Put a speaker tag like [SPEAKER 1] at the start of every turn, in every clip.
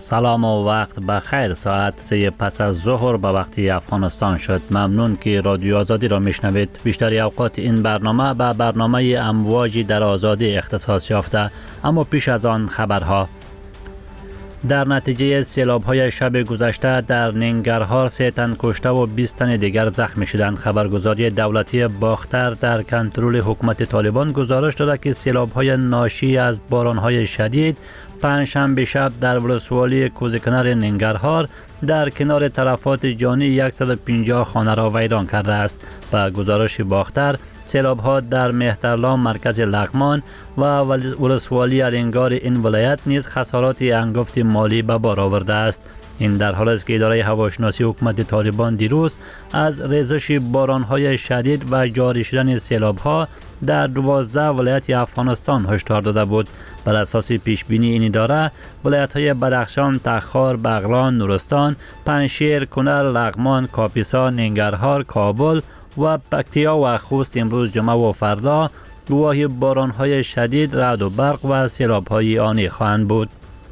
[SPEAKER 1] سلام و وقت بخیر. ساعت 3 پس از ظهر به وقتی افغانستان شد. ممنون که رادیو آزادی را میشنوید. بیشتر اوقات این برنامه به برنامه امواجی در آزادی اختصاص یافته، اما پیش از آن خبرها. در نتیجه سیلاب‌های شب گذشته در ننگرهار 3 تن کشته و 20 تن دیگر زخمی شدند. خبرگزاری دولتی باختر در کنترل حکومت طالبان گزارش داده که سیلاب‌های ناشی از باران‌های شدید پنجشنبه شب در ولسوالی کوزکنر ننگرهار در کنار تلفات جانی 150 خانه را ویران کرده است. با گزارش باختر، سیلاب‌ها در مهترلام مرکز لغمان و ولسوالی الینگار این ولایت نیز خسارات انگفت مالی به بار آورده است. این در حال است که اداره هواشناسی حکومت طالبان دیروز از ریزش باران‌های شدید و جاری شدن سیلاب‌ها در 12 ولایت افغانستان هشدار داده بود. بر اساس پیش بینی این اداره، ولایت‌های بدخشان، تخار، بغلان، نورستان، پنجشیر، کنر، لغمان، کاپیسا، ننگرهار، کابل و پکتیا و خوست امروز جمعه و فردا گواه باران‌های شدید، رعد و برق و سیلاب‌های آنی خواهند بود.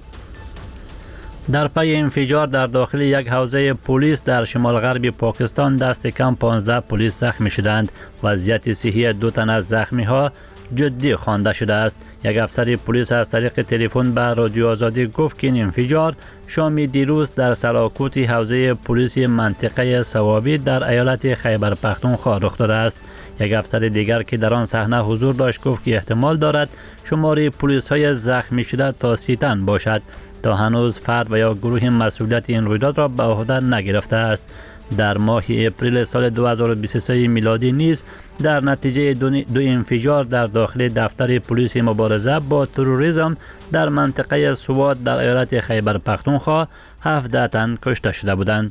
[SPEAKER 1] در پی انفجار در داخل یک حوزه پلیس در شمال غرب پاکستان دست کم 15 پلیس زخمی شدند. وضعیت صحی 2 تن از زخمی‌ها جدی خوانده شده است. یک افسر پلیس از طریق تلفن به رادیو آزادی گفت که این انفجار شام دیروز در سلاکوت حوزه پلیس منطقه صوابی در ایالت خیبر پختونخوا رخ داده است. یک افسر دیگر که در آن صحنه حضور داشت گفت که احتمال دارد شمار پلیس‌های زخمی شده تا 30 تن باشد. تا هنوز فرد و یا گروه مسئولیت این رویداد را به عهده نگرفته است. در ماه اپریل سال 2023 میلادی نیز در نتیجه دو انفجار در داخل دفتر پلیس مبارزه با تروریسم در منطقه سوات در ایالت خیبر پختونخوا 17 تن کشته شده بودند.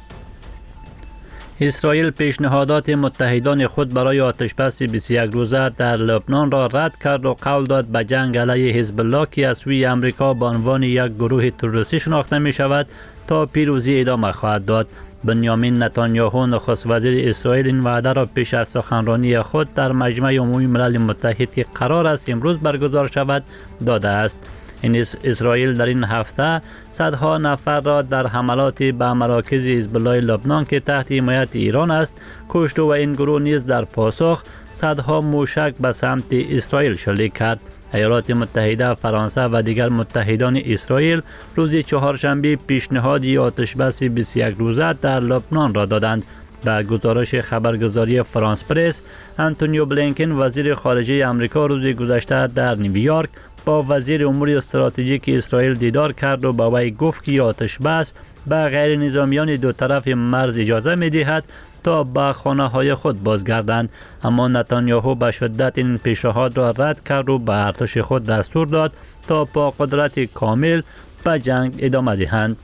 [SPEAKER 1] اسرائیل پیشنهادات متحدان خود برای آتشبس 21 روزه در لبنان را رد کرد و قول داد به جنگ علیه حزب الله که از سوی امریکا به عنوان یک گروه تروریستی شناخته می شود تا پیروزی ادامه خواهد داد. بنیامین نتانیاهو نخست وزیر اسرائیل این وعده را پیش از سخنرانی خود در مجمع عمومی ملل متحد که قرار است امروز برگزار شود داده است. این اسرائیل در این هفته صدها نفر را در حملات به مراکز حزب الله لبنان که تحت حمایت ایران است کشت و این گروه نیز در پاسخ صدها موشک به سمت اسرائیل شلیک کرد. ایالات متحده، فرانسه و دیگر متحدان اسرائیل روز چهارشنبه پیشنهادی آتشبس 21 روزه در لبنان را دادند. به گزارش خبرگزاری فرانس پرس، انتونیو بلینکن وزیر خارجه آمریکا روز گذشته در نیویورک با وزیر امور استراتژیک اسرائیل دیدار کرد و با وی گفت که آتش بس به غیر نظامیان دو طرف مرز اجازه می دهد تا به خانه های خود بازگردند. اما نتانیاهو به شدت این پیشنهاد را رد کرد و به ارتش خود دستور داد تا با قدرت کامل به جنگ ادامه دهند.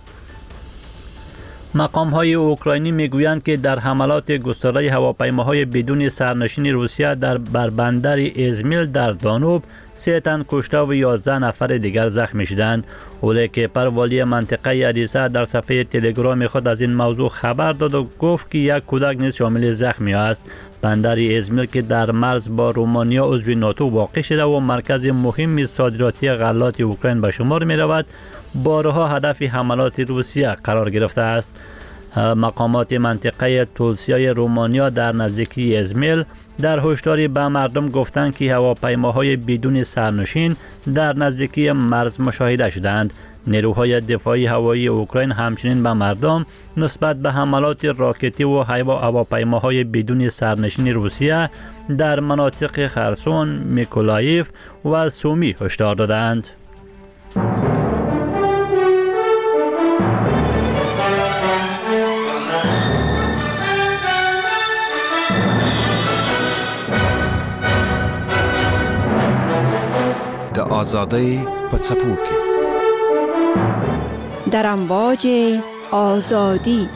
[SPEAKER 1] مقام‌های اوکراینی میگویند که در حملات گسترده هواپیماهای بدون سرنشین روسیه بر بندر ازمیل در دانوب 3 تن کشته و 11 نفر دیگر زخمی شدند. اولیکپر والی منطقه ادیسه در صفحه تلگرام خود از این موضوع خبر داد و گفت که یک کودک نیز شامل زخمی است. بندر ازمیل که در مرز با رومانیا عضو ناتو واقع شده و مرکز مهم صادراتی غلات اوکراین به شمار می رود، بارها هدف حملات روسیه قرار گرفته است. مقامات منطقه تولسیای رومانیا در نزدیکی ازمیل در هشداری به مردم گفتند که هواپیماهای بدون سرنشین در نزدیکی مرز مشاهده شدند. نیروهای دفاعی هوایی اوکراین همچنین به مردم نسبت به حملات راکتی و هواپیماهای بدون سرنشین روسیه در مناطق خرسون، میکولایف و سومی هشدار دادند.
[SPEAKER 2] آزادی پڅپوکي
[SPEAKER 3] در امواج آزادی.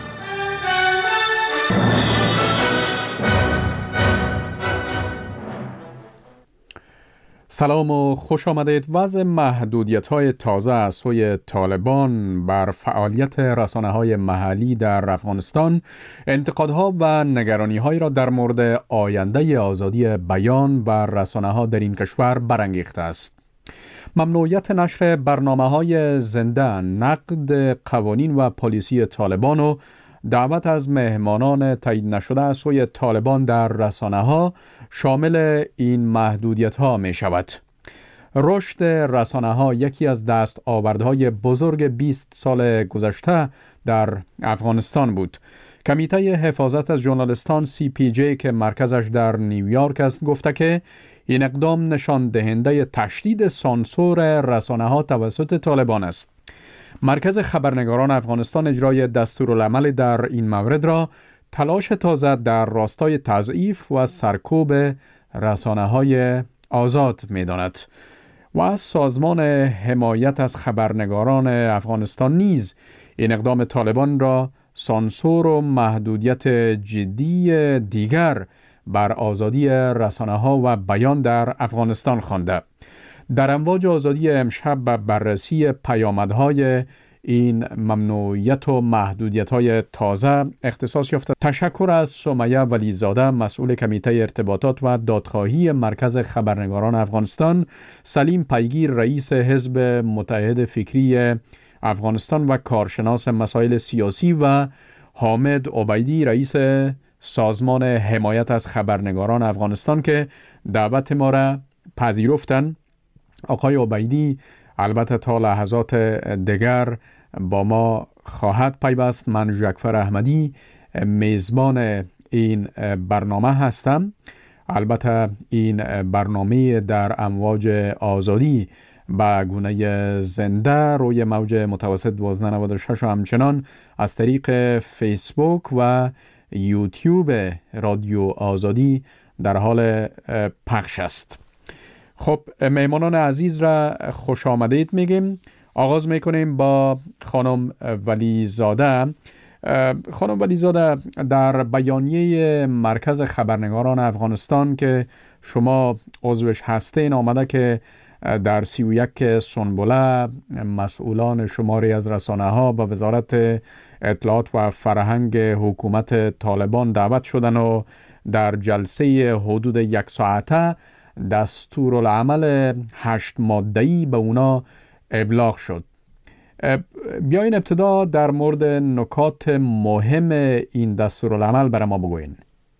[SPEAKER 4] سلام و خوش آمدید. وضع محدودیت‌های تازه از سوی طالبان بر فعالیت رسانه‌های محلی در افغانستان انتقادها و نگرانی‌هایی را در مورد آینده آزادی بیان و رسانه‌ها در این کشور برانگیخته است. ممنوعیت نشر برنامه‌های زنده، نقد قوانین و پالیسی طالبان و دعوت از مهمانان تایید نشده از سوی طالبان در رسانه‌ها شامل این محدودیت‌ها می‌شود. رشد رسانه‌ها یکی از دستاوردهای بزرگ 20 سال گذشته در افغانستان بود. کمیته حفاظت از ژورنالیستان CPJ که مرکزش در نیویورک است گفته که این اقدام نشان دهنده تشدید سانسور رسانه‌ها توسط طالبان است. مرکز خبرنگاران افغانستان اجرای دستورالعمل در این مورد را تلاش تازه در راستای تضعیف و سرکوب رسانه‌های آزاد می‌داند. و از سازمان حمایت از خبرنگاران افغانستان نیز این اقدام طالبان را سانسور و محدودیت جدی دیگر بر آزادی رسانه‌ها و بیان در افغانستان خوانده. در امواج آزادی امشب به بررسی پیامدهای این ممنوعیت و محدودیت‌های تازه اختصاص یافته تشکر از سمیه ولیزاده، مسئول کمیته ارتباطات و دادخواهی مرکز خبرنگاران افغانستان، سلیم پیگیر، رئیس حزب متحد فکری افغانستان و کارشناس مسائل سیاسی و حامد عبیدی، رئیس سازمان حمایت از خبرنگاران افغانستان که دعوت ما را پذیرفتند. آقای عبیدی البته تا لحظات دیگر با ما خواهد پیوست. من ژکفر احمدی میزبان این برنامه هستم. البته این برنامه در امواج آزادی با گونه زنده روی موج متوسط 1296 و همچنان از طریق فیسبوک و یوتیوب رادیو آزادی در حال پخش است. خب مهمانان عزیز را خوش آمدید میگیم. آغاز میکنیم با خانم ولیزاده. خانم ولیزاده، در بیانیه مرکز خبرنگاران افغانستان که شما عضوش هستین آمده که در 31 سنبله مسئولان شماری از رسانه‌ها به وزارت اطلاعات و فرهنگ حکومت طالبان دعوت شدن و در جلسه حدود 1 ساعته دستورالعمل 8 ماده‌ای به اونا ابلاغ شد. بیاین ابتدا در مورد نکات مهم این دستورالعمل برای ما بگوین.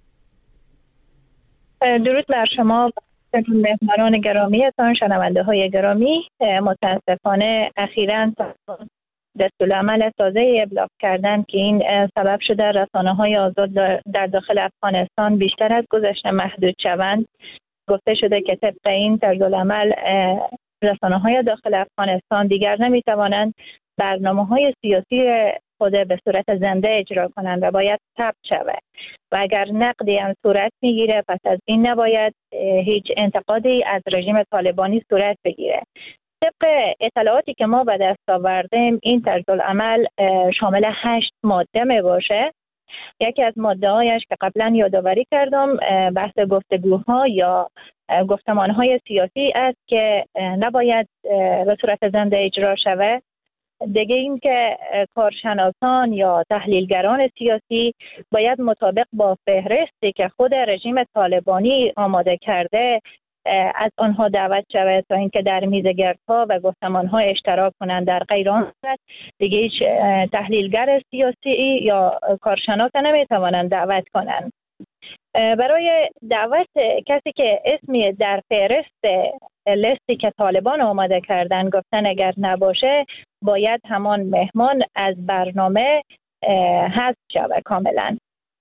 [SPEAKER 5] درود بر شما مهمانان گرامیتان، شنونده های گرامی. متاسفانه اخیراً دستورالعمل تازه ابلاغ کردن که این سبب شده رسانه های آزاد در داخل افغانستان بیشتر از گذشته محدود شوند. گفته شده که طبق این طرزالعمل رسانه های داخل افغانستان دیگر نمی توانند برنامه های سیاسی خود به صورت زنده اجرا کنند و باید ثبت شود و اگر نقدی هم صورت میگیره پس از این نباید هیچ انتقادی از رژیم طالبانی صورت بگیره. طبق اطلاعاتی که ما به دست آوردیم این طرزالعمل شامل 8 ماده می باشه. یکی از ماده هایش که قبلا یادآوری کردم بحث گفتگوها یا گفتمانهای سیاسی است که نباید به صورت زنده اجرا شود. دیگه این که کارشناسان یا تحلیلگران سیاسی باید مطابق با فهرستی که خود رژیم طالبانی آماده کرده از آنها دعوت شود تا اینکه در میزگردها و گفتمانها اشتراک کنند. در غیر آن صورت دیگه هیچ تحلیلگر سیاسی یا کارشناس نمیتوانند دعوت کنند. برای دعوت کسی که اسمی در فهرست لیستی که طالبان آماده کردن گفتن اگر نباشه باید همان مهمان از برنامه حذف شود کاملا.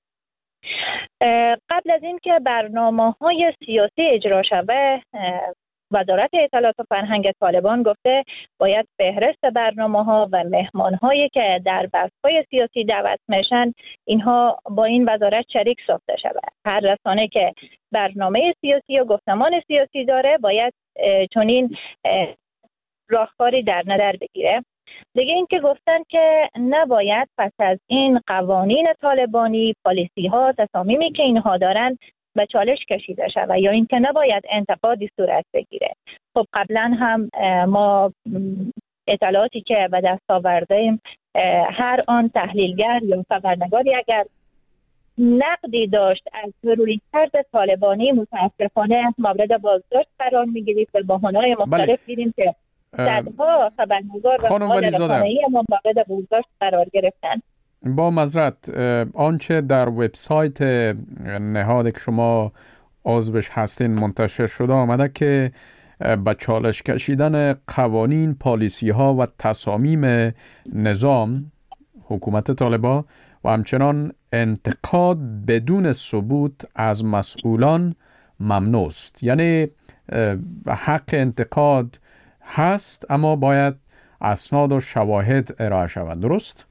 [SPEAKER 5] قبل از اینکه برنامه‌های سیاسی اجرا شود وزارت اطلاعات و فرهنگ طالبان گفته باید فهرست برنامه‌ها و مهمان‌هایی که در بحث‌های سیاسی دعوت میشن اینها با این وزارت شریک ساخته شود. هر رسانه که برنامه سیاسی و گفتمان سیاسی داره باید چنین راهکاری در نظر بگیره. دیگه این که گفتن که نباید پس از این قوانین طالبانی پالیسی ها تصامیمی که اینها دارن به چالش کشیده شود یا اینکه نباید انتقادی صورت بگیره. خب قبلا هم ما اطلاعاتی که به دست آوردیم هر آن تحلیلگر یا خبرنگاری اگر نقدی داشت از رویکرد طالبانی، متاسفانه مورد بازداشت قرار می‌گیرید. به بهانه‌های مختلف دیدیم که صدها خبرنگار و فعال رسانه‌ای ما مورد بازداشت قرار گرفتن.
[SPEAKER 4] با معذرت، آنچه در وبسایت نهادی که شما عضوش هستین منتشر شده آمده که با چالش کشیدن قوانین، پالیسی ها و تصامیم نظام حکومت طالبان و همچنان انتقاد بدون ثبوت از مسئولان ممنوع است. یعنی حق انتقاد هست اما باید اسناد و شواهد ارائه شود، درست؟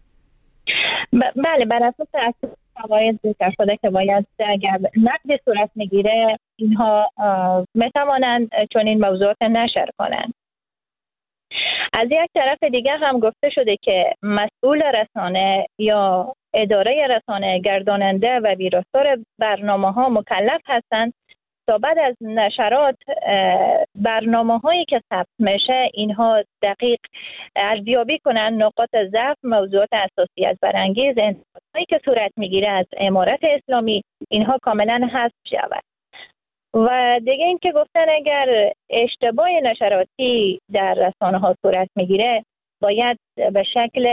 [SPEAKER 5] بله، بر اساس شواهد ذکر شده که باید اگر نقد صورت میگیره اینها میتوانند چون این موضوعات نشر کنند. از یک طرف دیگه هم گفته شده که مسئول رسانه یا اداره رسانه، گرداننده و ویراستار برنامه ها مکلف هستند تا بعد از نشرات برنامه هایی که ثبت میشه اینها دقیق ارزیابی کنند، نقاط ضعف، موضوعات حساسیت برانگیز، انتقادهایی که صورت میگیره از امارت اسلامی اینها کاملا حذف شود. و دیگه این که گفتن اگر اشتباه نشراتی در رسانه ها صورت میگیره باید به شکل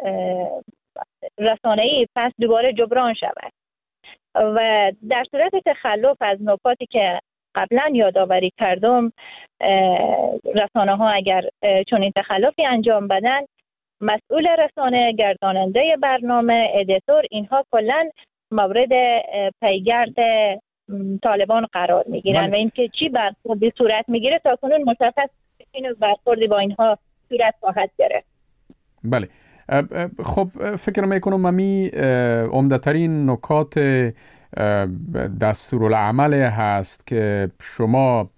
[SPEAKER 5] رسانه‌ای پس دوباره جبران شود و در صورت تخلف از نکاتی که قبلا یادآوری کردم رسانه ها اگر چون این تخلفی انجام بدن مسئول رسانه، گرداننده برنامه، ادیتور اینها کلا مورد پیگرد طالبان قرار میگیرن و اینکه چی برخوردی صورت میگیره تا کنون مشخص این برخوردی با اینها صورت خواهد گرفت.
[SPEAKER 4] بله، خب فکر میکنم امی عمده‌ترین نکات دستورالعمل هست که شما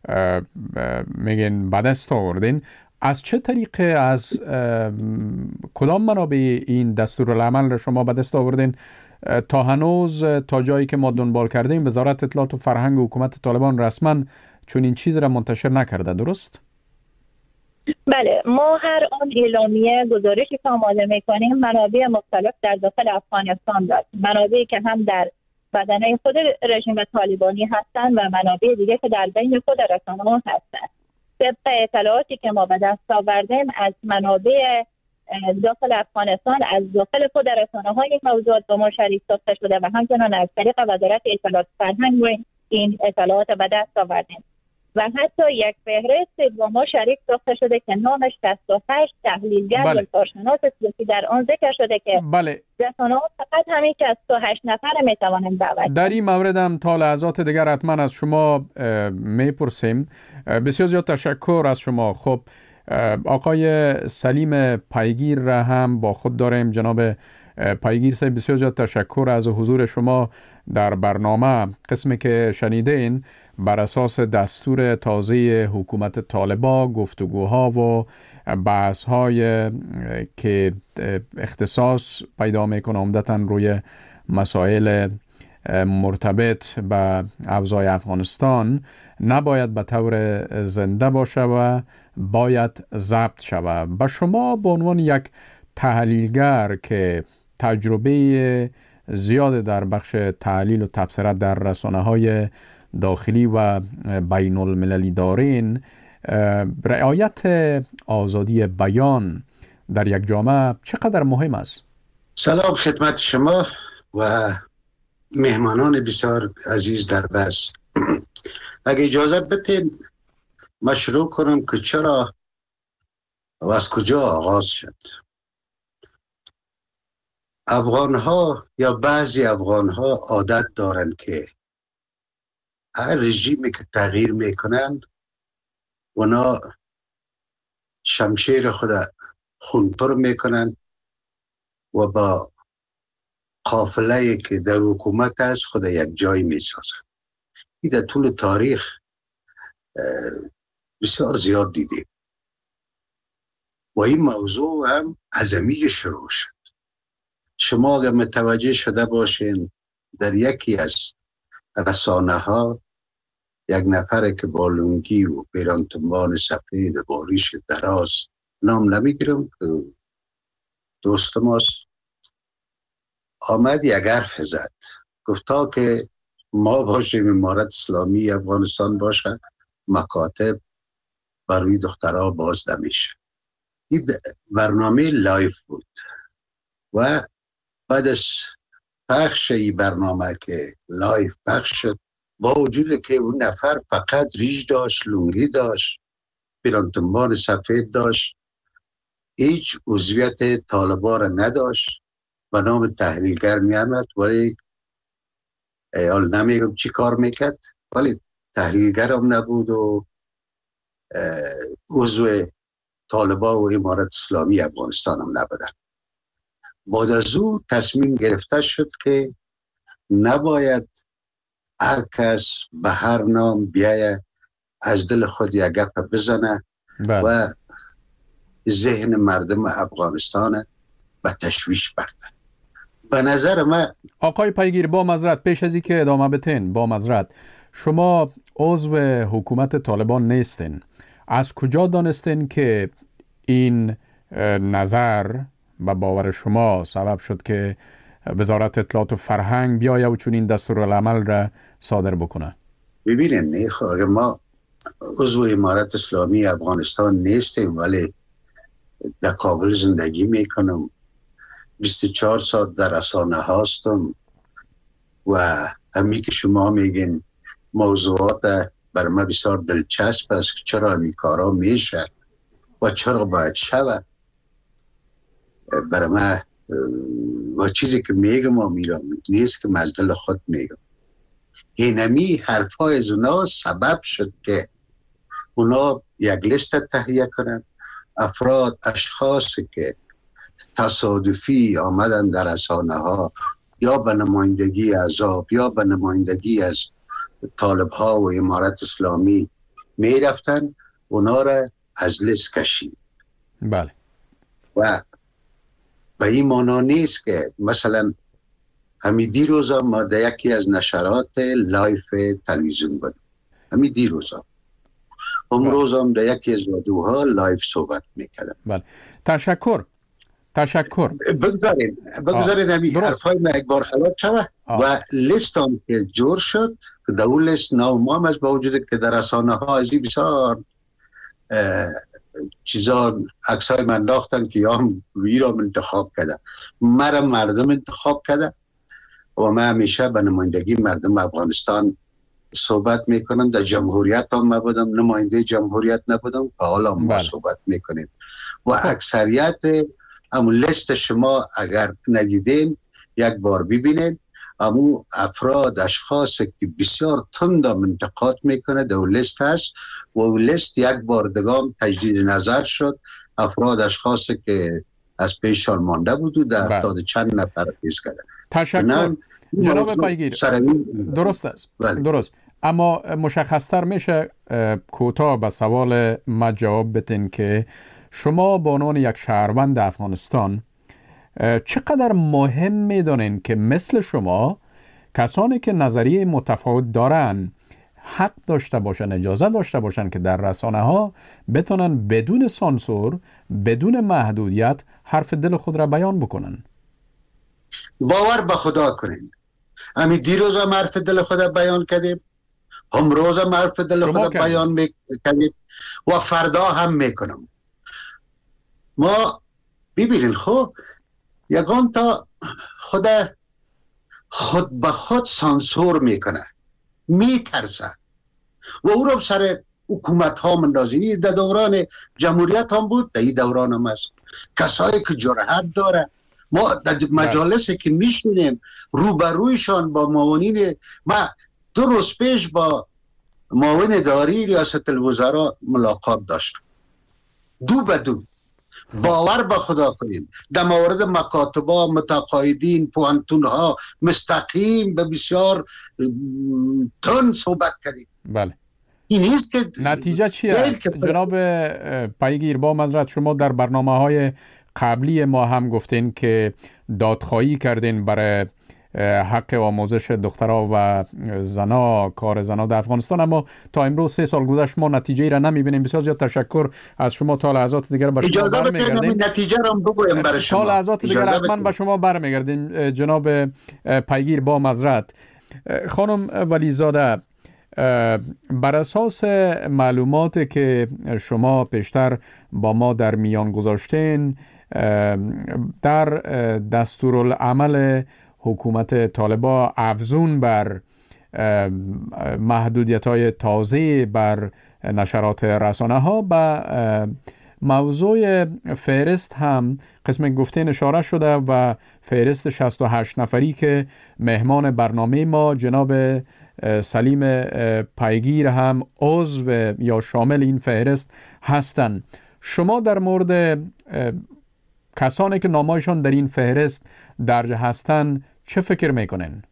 [SPEAKER 4] میگین به دست آوردین. از چه طریقه، از کدام منابع این دستورالعمل را شما به دست آوردین؟ تا هنوز تا جایی که ما دنبال کردیم وزارت اطلاعات و فرهنگ و حکومت طالبان رسما چون این چیز را منتشر نکرده، درست؟
[SPEAKER 5] بله، ما هر آن اعلامیه گزارشی که آماده میکنیم منابع مختلف در داخل افغانستان داریم، منابعی که هم در بدنه خود رژیم طالبانی هستند و منابع دیگه که در بین خود رسانه‌ها هستند. طبق اطلاعاتی که ما به دست آوردیم از منابع داخل افغانستان، از داخل خود رسانه‌های این موضوعات با ما شریک ساخته شده و همچنان از طریق وزارت اطلاعات فرهنگ این اطلاعات به دست آوردیم و حتی یک فهرست با ما شریک ساخته شده که نامش 68 تحلیلگر و کارشناس سیاسی در آن ذکر شده که رسانه‌ها فقط همین 68 نفر میتوانند دعوت.
[SPEAKER 4] در این مورد هم تا لحظات دیگر حتما از شما میپرسیم. بسیار زیاد تشکر از شما. خب آقای سلیم پیگیر را هم با خود داریم. جناب پیگیر صاحب بسیار زیاد تشکر از حضور شما در برنامه. قسمی که شنیدین بر اساس دستور تازه حکومت طالبان گفتگوها و بحث‌های که اختصاص پیدا میکنه عمدتاً روی مسائل مرتبط به اوضاع افغانستان نباید به طور زنده باشه و باید ضبط شود. به شما به عنوان یک تحلیلگر که تجربه زیاد در بخش تحلیل و تبصره در رسانه‌های داخلی و بین المللی دارین، رعایت آزادی بیان در یک جامعه چقدر مهم است؟
[SPEAKER 6] سلام خدمت شما و مهمانان بسیار عزیز در بس. اگه اجازه بدین مشروع کنم که چرا و از کجا آغاز شد. افغانها یا بعضی افغانها عادت دارند که هر رژیمی که تغییر میکنند اونا شمشیر خود خونپر میکنند و با قافله‌ای که در حکومت است خود یک جای میسازند. این در طول تاریخ بسیار زیاد دیدیم و این موضوع هم از همیشه شروع شد. شما اگر متوجه شده باشین در یکی از رسانه ها یک نفر که با لنگی و پیرانتنبان سفید با ریش دراز، نام نمیگیرم که دوست ماست، آمد یک حرف زد، گفتا که ما باشیم امارت اسلامی افغانستان باشه، مکاتب برای دخترها باز نمیشه. این برنامه لایف بود و بعد از پخش این برنامه که لایف پخش شد، با وجود که اون نفر فقط ریش داشت، لنگی داشت، پیرانتنبان سفید داشت، هیچ عضویت طالبان را نداشت، به نام تحلیلگر می آمد، ولی حال نمیگم چی کار میکرد، ولی تحلیلگر هم نبود و عضو طالبان و امارت اسلامی افغانستان هم نبودن. بعد از او تصمیم گرفته شد که نباید هر کس به هر نام بیایه از دل خود یک گپ بزنه و ذهن مردم افغانستان به تشویش برده. به نظر من
[SPEAKER 4] آقای پیگیر، با معذرت پیش از اینکه ادامه بدین، با معذرت، شما عضو حکومت طالبان نیستین. از کجا دانستین که این نظر به باور شما سبب شد که وزارت اطلاعات و فرهنگ بیایه و چون این دستورالعمل را صادر بکنه؟
[SPEAKER 6] ببینید، اگر ما عضو امارت اسلامی افغانستان نیستیم ولی در کابل زندگی میکنم، 24 ساعت در رسانه هستم و همین که شما میگین موضوعات بر من بسیار دلچسب است که چرا همین کارا میشه و چرا باید شود. برای من و چیزی که میگم و میرم نیست که از دل خود میگم. اینمی حرفای از اونا سبب شد که اونا یک لیست تهیه کنن، افراد، اشخاصی که تصادفی آمدن در رسانه ها یا به نمایندگی عذاب یا به نمایندگی از طالب ها و امارت اسلامی می رفتن، اونا را از لیست کشید.
[SPEAKER 4] بله.
[SPEAKER 6] و به این معنا نیست که مثلا همین دیروز ما در یکی از نشرات لایف تلویزیون بودیم، همین دیروز امروز هم در یکی از رادیوها لایف صحبت میکردم.
[SPEAKER 4] بله. تشکر.
[SPEAKER 6] بگذارید همین حرفای ما یک بار خلاص شود و لیست هم که جور شد که در اون لیست نام ما هم از با وجود که در رسانه ها ازی بسیار چیزا عکسای من داختن که یا هم ویرام انتخاب کرده، مرا مردم انتخاب کرده و من همیشه به نمایندگی مردم افغانستان صحبت میکنم. در جمهوریت هم نبودم، نماینده جمهوریت نبودم، حالا ما صحبت میکنیم و اکثریت همون لیست شما اگر ندیدین یک بار ببینید، همون افراد، اشخاص که بسیار تند انتقاد میکنه در لیست هست و اون لیست یک بار دگام تجدید نظر شد. افراد، اشخاص که از پیشان مانده بود و در افتاد چند نفر پیش کرده.
[SPEAKER 4] تشکر جناب پیگیر. درست است. درست. اما مشخصتر میشه کوتاه به سوال ما جواب بدین که شما به عنوان یک شهروند افغانستان چقدر مهم میدونین که مثل شما کسانی که نظریه متفاوت دارن حق داشته باشن، اجازه داشته باشن که در رسانه ها بتونن بدون سانسور، بدون محدودیت حرف دل خود را بیان بکنن؟
[SPEAKER 6] باور به خدا کنین، همین دیروز هم حرف دل خود بیان کردیم، امروز هم حرف دل خود بیان میکنیم و فردا هم میکنم. ما ببینین خب یکان تا خود به خود سانسور میکنه، میترسه و او رو سر حکومت ها مندازی. در دوران جمهوریت هم بود، در این دوران هم هست. کسایی که جرأت داره، ما در مجالسی که میشنیم روبرویشان با معاونین، ما 2 روز پیش با معاون اداری ریاست الوزراء ملاقات داشتم، 2 به 2. باور به خدا کنیم در مورد مکاتبا، متقاعدین، پوهنتونها مستقیم به بسیار تند صحبت کردیم.
[SPEAKER 4] بله.
[SPEAKER 6] این نیست که
[SPEAKER 4] نتیجه چی است؟ جناب پیگیر، با معذرت، شما در برنامه‌های قبلی ما هم گفتین که دادخواهی کردین برای حق آموزش دخترها و زنا، کار زنا در افغانستان، اما تا امروز 3 سال گذشت ما نتیجه را نمیبینیم. بسیار زیاد تشکر از شما. تا لحظات دیگر به شما برمیگردیم.
[SPEAKER 6] نتیجه را بگویم برای شما.
[SPEAKER 4] تا لحظات دیگر حتما به شما برمیگردیم جناب پیگیر با معذرت. خانم ولیزاده، بر اساس معلوماتی که شما پیشتر با ما در میان گذاشتین، در دستورالعمل حکومت طالبان افزون بر محدودیت‌های تازه بر نشرات رسانه ها به موضوع فهرست هم قسم گفتین اشاره شده و فهرست 68 نفری که مهمان برنامه ما جناب سلیم پیگیر هم عضو یا شامل این فهرست هستند. شما در مورد کسانی که نامایشان در این فهرست درج هستند چه فکر میکنین؟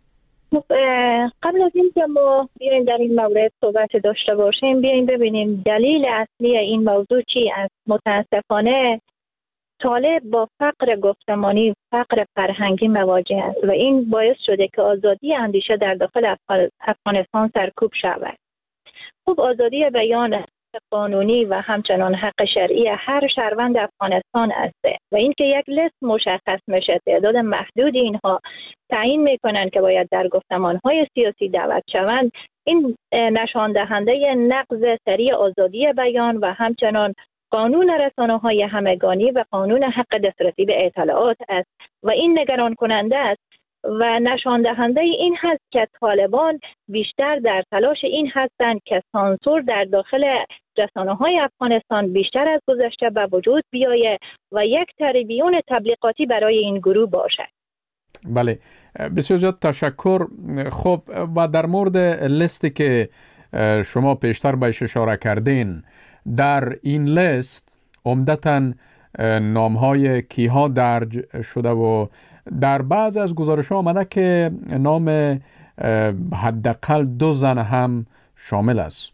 [SPEAKER 5] قبل از این که ما بیاییم در این مورد صحبت داشته باشیم، بیاییم ببینیم دلیل اصلی این موضوع چی است. متاسفانه طالب با فقر گفتمانی، فقر فرهنگی مواجه است و این باعث شده که آزادی اندیشه در داخل افغانستان سرکوب شود. خب آزادی بیان قانونی و همچنان حق شرعی هر شهروند افغانستان است و اینکه یک لیست مشخص میشه، تعداد محدود اینها تعیین میکنن که باید در گفتمانهای سیاسی دعوت شوند، این نشان دهنده نقض سریع آزادی بیان و همچنان قانون رسانه‌های همگانی و قانون حق دسترسی به اطلاعات است و این نگران کننده است و نشان دهنده این هست که طالبان بیشتر در تلاش این هستند که سانسور در داخل رسانه‌های افغانستان بیشتر از گذشته به وجود بیاید و یک تریبیون تبلیغاتی برای این گروه باشد.
[SPEAKER 4] بله، بسیار زیاد تشکر. خب و در مورد لیستی که شما پیشتر بهش اشاره کردین، در این لیست عمدتاً نام‌های کیها درج شده و در بعض از گزارش‌ها آمده که نام حداقل 2 زن هم شامل است.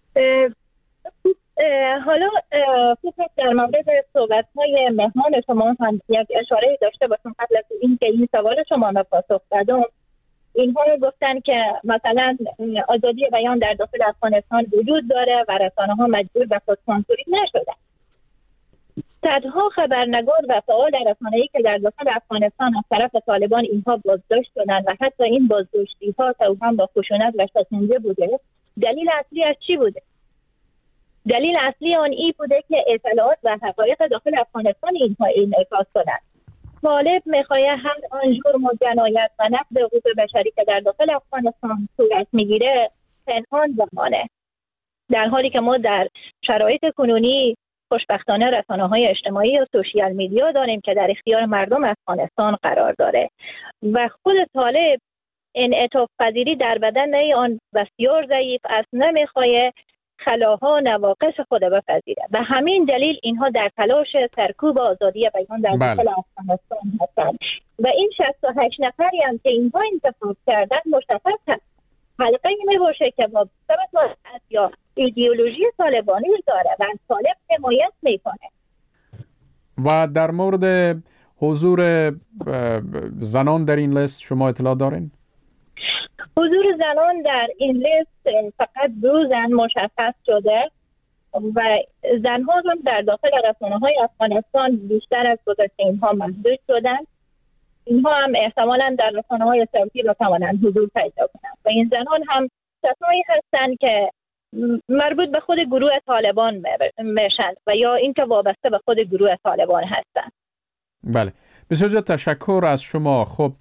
[SPEAKER 5] حالا فقط در مورد صحبت‌های مهمان شما هم یک اشاره داشته باشم قبل از اینکه این سوال شما را پاسخ بدم. اینها گفتن که مثلا آزادی بیان در داخل افغانستان وجود داره و رسانه‌ها مجبور به خودسانسوری نشدن. صدها خبرنگار و فعال رسانه‌ای که در داخل افغانستان از طرف طالبان اینها بازداشت شدند و حتی این بازداشتی‌ها توأم با خشونت و شکنجه بوده. دلیل اصلی از چی بوده؟ دلیل اصلی آن این بوده که اطلاعات و حقایق داخل افغانستان اینها انعکاس شدند. طالب می‌خواهد هر آن جرم و جنایت و نقض حقوق بشری که در داخل افغانستان صورت می‌گیره پنهان بمانه، در حالی که ما در شرایط کنونی خوشبختانه رسانه‌های اجتماعی و سوشیال میدیا داریم که در اختیار مردم افغانستان قرار داره و خود طالب انعطاف پذیری در بدن آن بسیار ضعیف است، نمی‌خواهد خلاها نواقص خود بپذیره. به همین دلیل اینها در تلاش سرکوب آزادی بیان در داخل افغانستان هستند و این 68 نفری هم که اینها انتخاب کردن مشخص هست حلقه می باشه که با سبب یا ایدئولوژی طالبانی داره و طالب حمایت میکنه.
[SPEAKER 4] و در مورد حضور زنان در این لیست شما اطلاع دارین؟
[SPEAKER 5] حضور زنان در این لیست فقط 2 زن مشخص شده و زنها هم در داخل رسانه‌های افغانستان بیشتر از گذشته اینها محدود شدن. اینها هم احتمالاً در رسانه‌های صوتی بتوانند حضور پیدا کنند و این زنان هم کسایی هستند که مربوط به خود گروه طالبان میشن و یا اینکه وابسته به خود گروه طالبان هستند.
[SPEAKER 4] بله، بسیار زیاد تشکر از شما. خب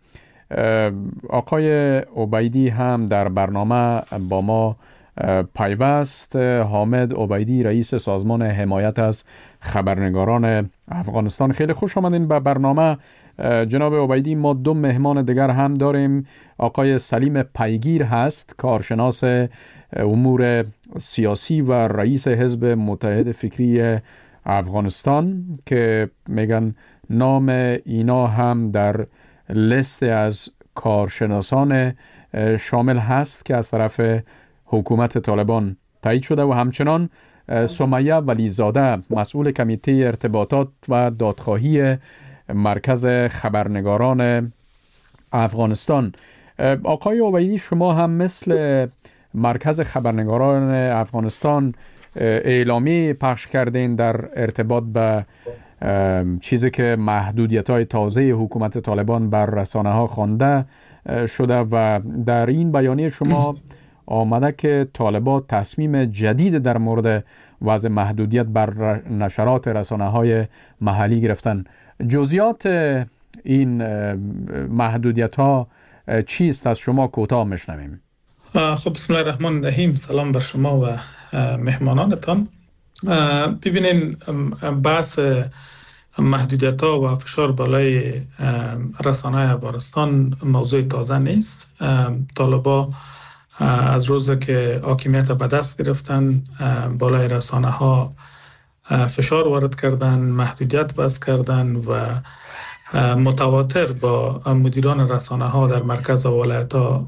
[SPEAKER 4] آقای عبیدی هم در برنامه با ما پیوست. حامد عبیدی، رئیس سازمان حمایت از خبرنگاران افغانستان، خیلی خوش آمدین به برنامه. جناب عبیدی، ما 2 مهمان دیگر هم داریم. آقای سلیم پیگیر هست، کارشناس امور سیاسی و رئیس حزب متحد فکری افغانستان که میگن نام اینا هم در لیست از کارشناسان شامل هست که از طرف حکومت طالبان تایید شده و همچنان سمیه ولیزاده، مسئول کمیته ارتباطات و دادخواهی مرکز خبرنگاران افغانستان. آقای عبیدی، شما هم مثل مرکز خبرنگاران افغانستان اعلامی پخش کردین در ارتباط به چیزی که محدودیت‌های تازه حکومت طالبان بر رسانه‌ها خوانده شده و در این بیانیه شما آمده که طالبان تصمیم جدید در مورد وضع محدودیت بر نشرات رسانه‌های محلی گرفتن. جزئیات این محدودیت‌ها چیست؟ از شما کوتاه میشنویم.
[SPEAKER 7] خب بسم الله الرحمن الرحیم. سلام بر شما و مهمانانتان. ببینین، بحث محدودیت‌ها و فشار بالای رسانه‌های افغانستان موضوع تازه نیست. طالبا از روزی که حاکمیت به دست گرفتن بالای رسانه‌ها فشار وارد کردن، محدودیت وضع کردن و متواتر با مدیران رسانه‌ها در مرکز و ولایت‌ها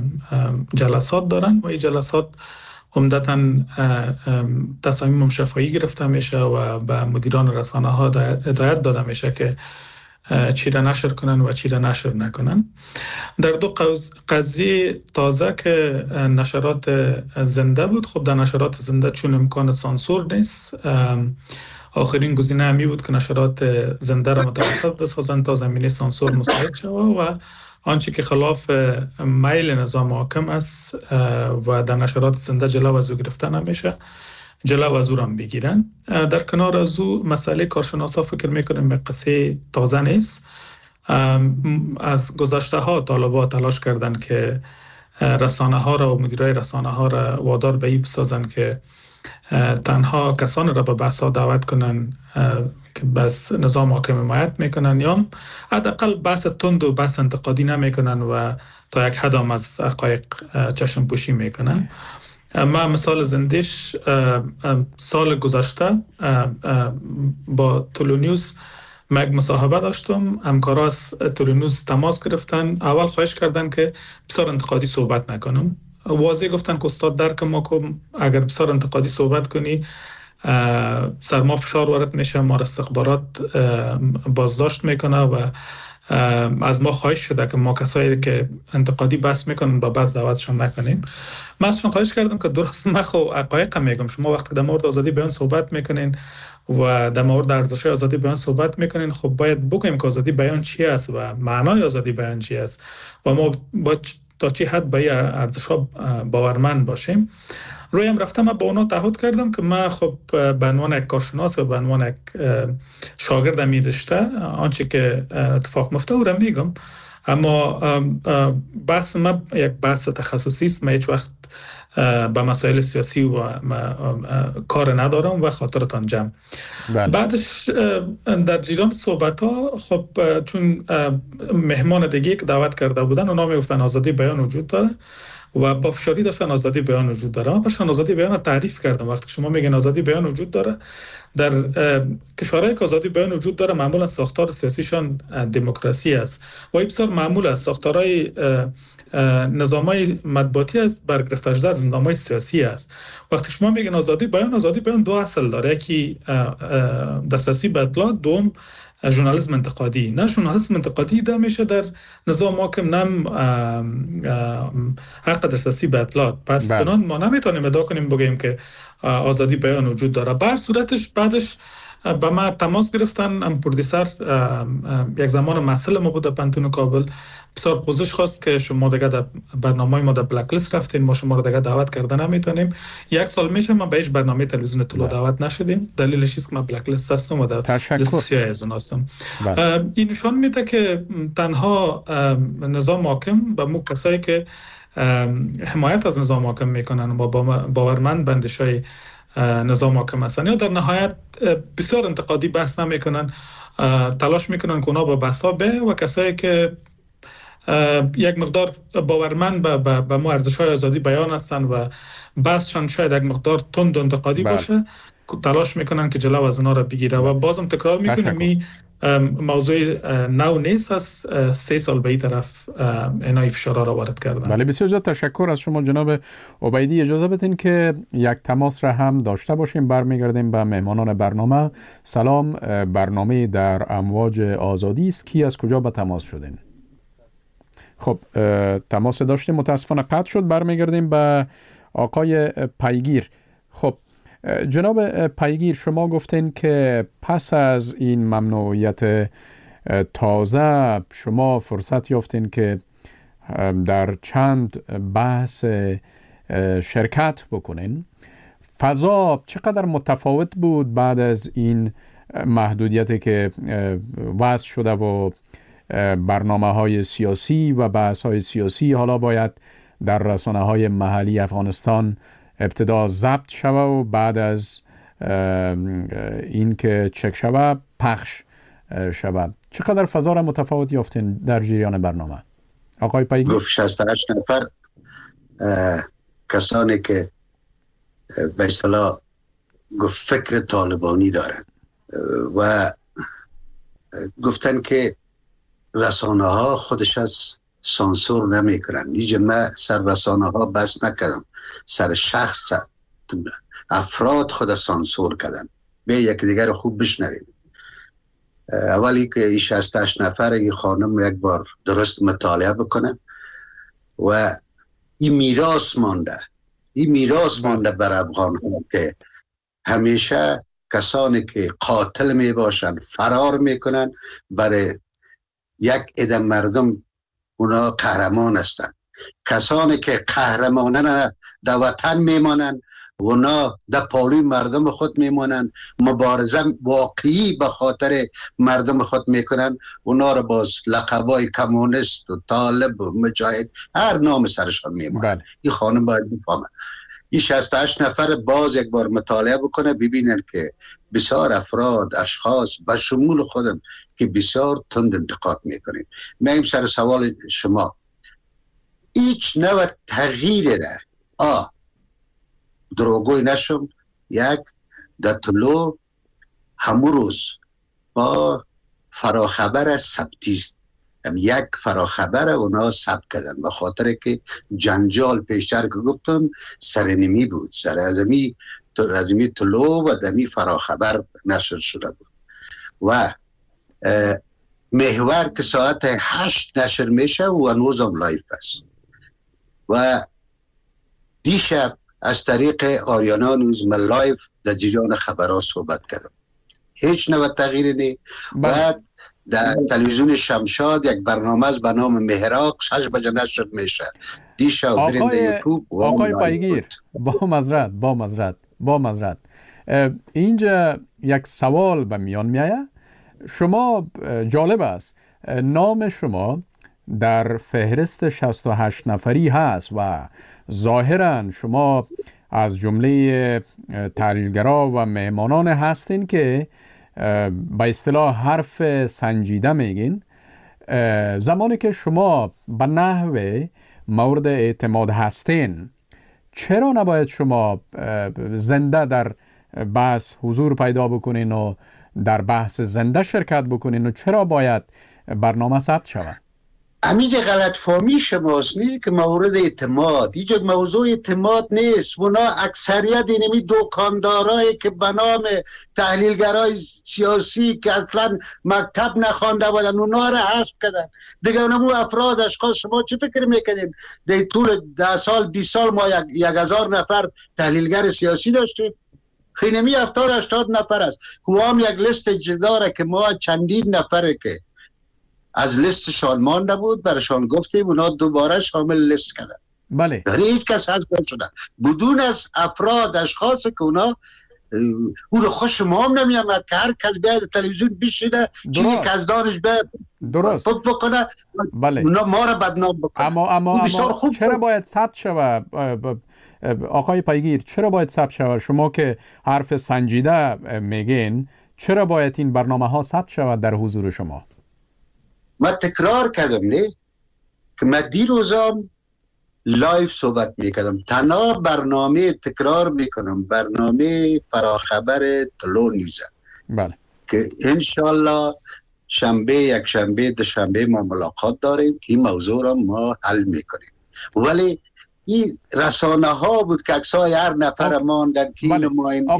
[SPEAKER 7] جلسات دارن و این جلسات عمدتاً تصامیم شفاهی گرفته میشه و به مدیران رسانه‌ها هدایت داده میشه که چی را نشر کنن و چی را نشر نکنن. در دو قضیه تازه که نشرات زنده بود، خب در نشرات زنده چون امکان سانسور نیست، آخرین گزینه همی بود که نشرات زنده را متوسط بسازند تا زمینه سانسور مساعد شود و آنچه که خلاف میل نظام حاکم است و در نشرات زنده جلو از او گرفته نمیشه، جلو از او را بگیرن. در کنار از او مسئله کارشناسا فکر میکنیم به قصه تازه نیست. از گذشته ها طالبا تلاش کردن که رسانه ها را و مدیرای رسانه ها را وادار به این بسازن که تنها کسانی را به بحث ها دعوت کنن که بس نظام حاکم حمایت میکنن یا حداقل بحث تند و بحث انتقادی نمیکنن و تا یک حد هم از حقایق چشم پوشی میکنن. ما مثال زندهش سال گذشته با تولونیوز یک مصاحبه داشتم. همکارا از تولونیوز تماس گرفتن، اول خواهش کردن که بسیار انتقادی صحبت نکنم. واضح گفتن که استاد درک ما کن، اگر بسیار انتقادی صحبت کنی سر ما فشار وارد میشه، ما را استخبارات بازداشت میکنه و از ما خواهش شده که ما کسایی که انتقادی بحث میکنن با بحث دعوتشون نکنیم. من ازشون خواهش کردم که درست من خو حقایق میگم، شما وقتی در مورد آزادی بیان صحبت میکنین و در مورد ارزش آزادی بیان صحبت میکنین، خب باید بگیم که آزادی بیان چی است و معنای آزادی بیان چی است و ما باید تا چه حد به این ارزش‌ها باورمند باشیم. رویم رفتم با اونا تعهد کردم که من خب به عنوان یک کارشناس و به عنوان یک شاگرد می رشته آنچه که اتفاق میفته او را میگم، اما بحث ما یک بحث تخصصی است. من هیچ وقت به مسائل سیاسی و کار ندارم و خاطرتان جمع. بعدش در جریان صحبت ها خب چون مهمان دیگه که دعوت کرده بودن اونا میگفتن آزادی بیان وجود داره و با فشاری داشتن آزادی بیان وجود داره. من برشان آزادی بیان تعریف کردم. وقتی شما میگن آزادی بیان وجود داره، در کشورهای که آزادی بیان وجود داره معمولا ساختار سیاسیشان دموکراسی است و این بسیار معمول است. ساختارهای نظامای مطبوعاتی است برگرفته شده از نظامای سیاسی است. وقتی شما میگن آزادی بیان دو اصل داره، یکی دسترسی به اطلاع، دوم ژورنالیسم انتقادی. نه ژورنالیسم انتقادی ده میشه در نظام حاکم، نم حق دسترسی به اطلاع. پس بنان ما نمیتونیم ادعا کنیم بگیم که آزادی بیان وجود داره. بر صورتش بعدش با ما تماس گرفتن. پرودیسر یک زمان مسئله ما بود در پانتون کابل، بسیار پوزش خواست که شما دیگه در برنامه ما در بلک لیست رفتین، ما شما رو دیگه دعوت کردن نمیتونیم. یک سال میشه ما به هیچ برنامه تلویزیون طلوع دعوت نشدیم. دلیلش است که ما بلک لیست هستم و در لیست سیاه از اون هستم. این نشان میده که تنها نظام حاکم با مو کسایی که حمایت از نظام حاکم میکنن و باورمند بندشای نظام حاکم هستن یا در نهایت بسیار انتقادی بحث نمیکنن، تلاش میکنن که اونا با بحثا به و کسایی که یک مقدار باورمند به ما ارزش‌های آزادی بیان هستن و بحثشان شاید یک مقدار تند و انتقادی باشه، تلاش میکنن که جلو از اونا را بگیره. و بازم تکرار میکنم این موضوع نو نیست، از 3 سال به این طرف اینای فشارها را وارد کردن.
[SPEAKER 4] بله، بسیار زیاد تشکر از شما جناب عبیدی. اجازه بدین که یک تماس را هم داشته باشیم. برمیگردیم به مهمانان برنامه. سلام، برنامه در امواج آزادی است. کی از کجا به تماس شدین؟ خب تماس داشتیم، متاسفانه قطع شد. برمیگردیم به آقای پیگیر. خب جناب پیگیر، شما گفتین که پس از این ممنوعیت تازه شما فرصت یافتین که در چند بحث شرکت بکنین. فضا چقدر متفاوت بود بعد از این محدودیتی که وضع شده و برنامه‌های سیاسی و بحث‌های سیاسی حالا باید در رسانه‌های محلی افغانستان ابتدا ضبط شوه و بعد از این که چک شوه پخش شوه. چقدر فضا را متفاوت یافتین در جریان برنامه؟ آقای پیگیر
[SPEAKER 6] گفت 68 نفر کسانی که به اصطلاح گفت فکر طالبانی دارن و گفتن که رسانه ها خودش از سانسور نمی کنن. اینجا من سر رسانه ها بس نکردم، سر شخص افراد خود سانسور کردن. به یک دیگر خوب بشنویم. اولی که این 68 نفر این خانم یک بار درست مطالعه بکنه و این میراث مانده بر افغان ها که همیشه کسانی که قاتل می باشن فرار میکنن، برای یک عده مردم اونا قهرمان هستند. کسانی که قهرمانن در وطن میمانن اونا در پالوی مردم خود میمانن، مبارزه واقعی به خاطر مردم خود میکنن. اونا رو باز لقبای کمونیست و طالب و مجاهد هر نام سرشان میمانن. این خانم باید بفهمه. این 68 نفر باز یک بار مطالعه بکنه، ببینن که بسیار افراد، اشخاص به شمول خودم که بسیار تند انتقاد میکنیم. من سر سوال شما، هیچ نوع تغییر ده دروغوی نشم، یک در طلوع همون روز با فراخبر ثبتی، یک فراخبر اونا ثبت کردن به خاطر که جنجال پیشتر که گفتم سرنمی بود، سر ازمی طلوع و دمی فراخبر نشر شده بود و محور که ساعت 8 نشر میشه و هنوزم لایف است. و دیشب از طریق آریانا نیوز من لایف در جریان خبرها صحبت کردم، هیچ نوع تغییری نی. بعد در تلویزیون شمشاد یک برنامه از به نام مهراق 6 بجه نشر میشه دیشب برین در یوتیوب.
[SPEAKER 4] آقای پیگیر با مزرد اینجا یک سوال به میان میایه. شما جالب است نام شما در فهرست 68 نفری هست و ظاهرا شما از جمله تحلیلگرا و مهمانان هستین که به اصطلاح حرف سنجیده میگین. زمانی که شما به نحو مورد اعتماد هستین، چرا نباید شما زنده در بحث حضور پیدا بکنین و در بحث زنده شرکت بکنین و چرا باید برنامه ثبت شود؟
[SPEAKER 6] امیج غلط فهمی شماست نی که مورد اعتماد اینجا موضوع اعتماد نیست. اونا اکثریت اینمی دکاندارایی که به نام تحلیلگرای سیاسی که اصلا مکتب نخوانده بودن اونا را حذف کردن دیگه. اونمو افراد اشخاص، شما چه فکر میکنیم در طول 10 سال 20 سال ما 1000 نفر تحلیلگر سیاسی داشتیم؟ خینمی 70-80 نفر است. هم یک لیست جداره که ما چندین نفره که از لیستشان مانده بود برشان گفتیم اونا دوباره شامل لیست کردن.
[SPEAKER 4] بله.
[SPEAKER 6] در هیچ کس حذف نشده بدون از افراد اشخاص که اونا او رو خوش ما هم نمیامد که هر کس بیاید تلویزیون بشینه چیزی که از دانش
[SPEAKER 4] درست
[SPEAKER 6] فکر بکنه.
[SPEAKER 4] بله.
[SPEAKER 6] اونا ما رو بدنام بکنه.
[SPEAKER 4] اما چرا باید ثبت شود آقای پیگیر؟ چرا باید ثبت شود؟ شما که حرف سنجیده میگین، چرا باید این برنامه ها ثبت شود در حضور شما؟
[SPEAKER 6] من تکرار کردم نه که من دیروزم لایف صحبت میکردم، تنها برنامه تکرار میکنم برنامه فراخبر طلوع نیوزه.
[SPEAKER 4] بله.
[SPEAKER 6] که انشالله شنبه، یک شنبه، دوشنبه ما ملاقات داریم که این موضوع را ما حل میکنیم. ولی این رسانه ها بود که اکسای هر نفر ماندن که
[SPEAKER 4] بله.
[SPEAKER 6] ما این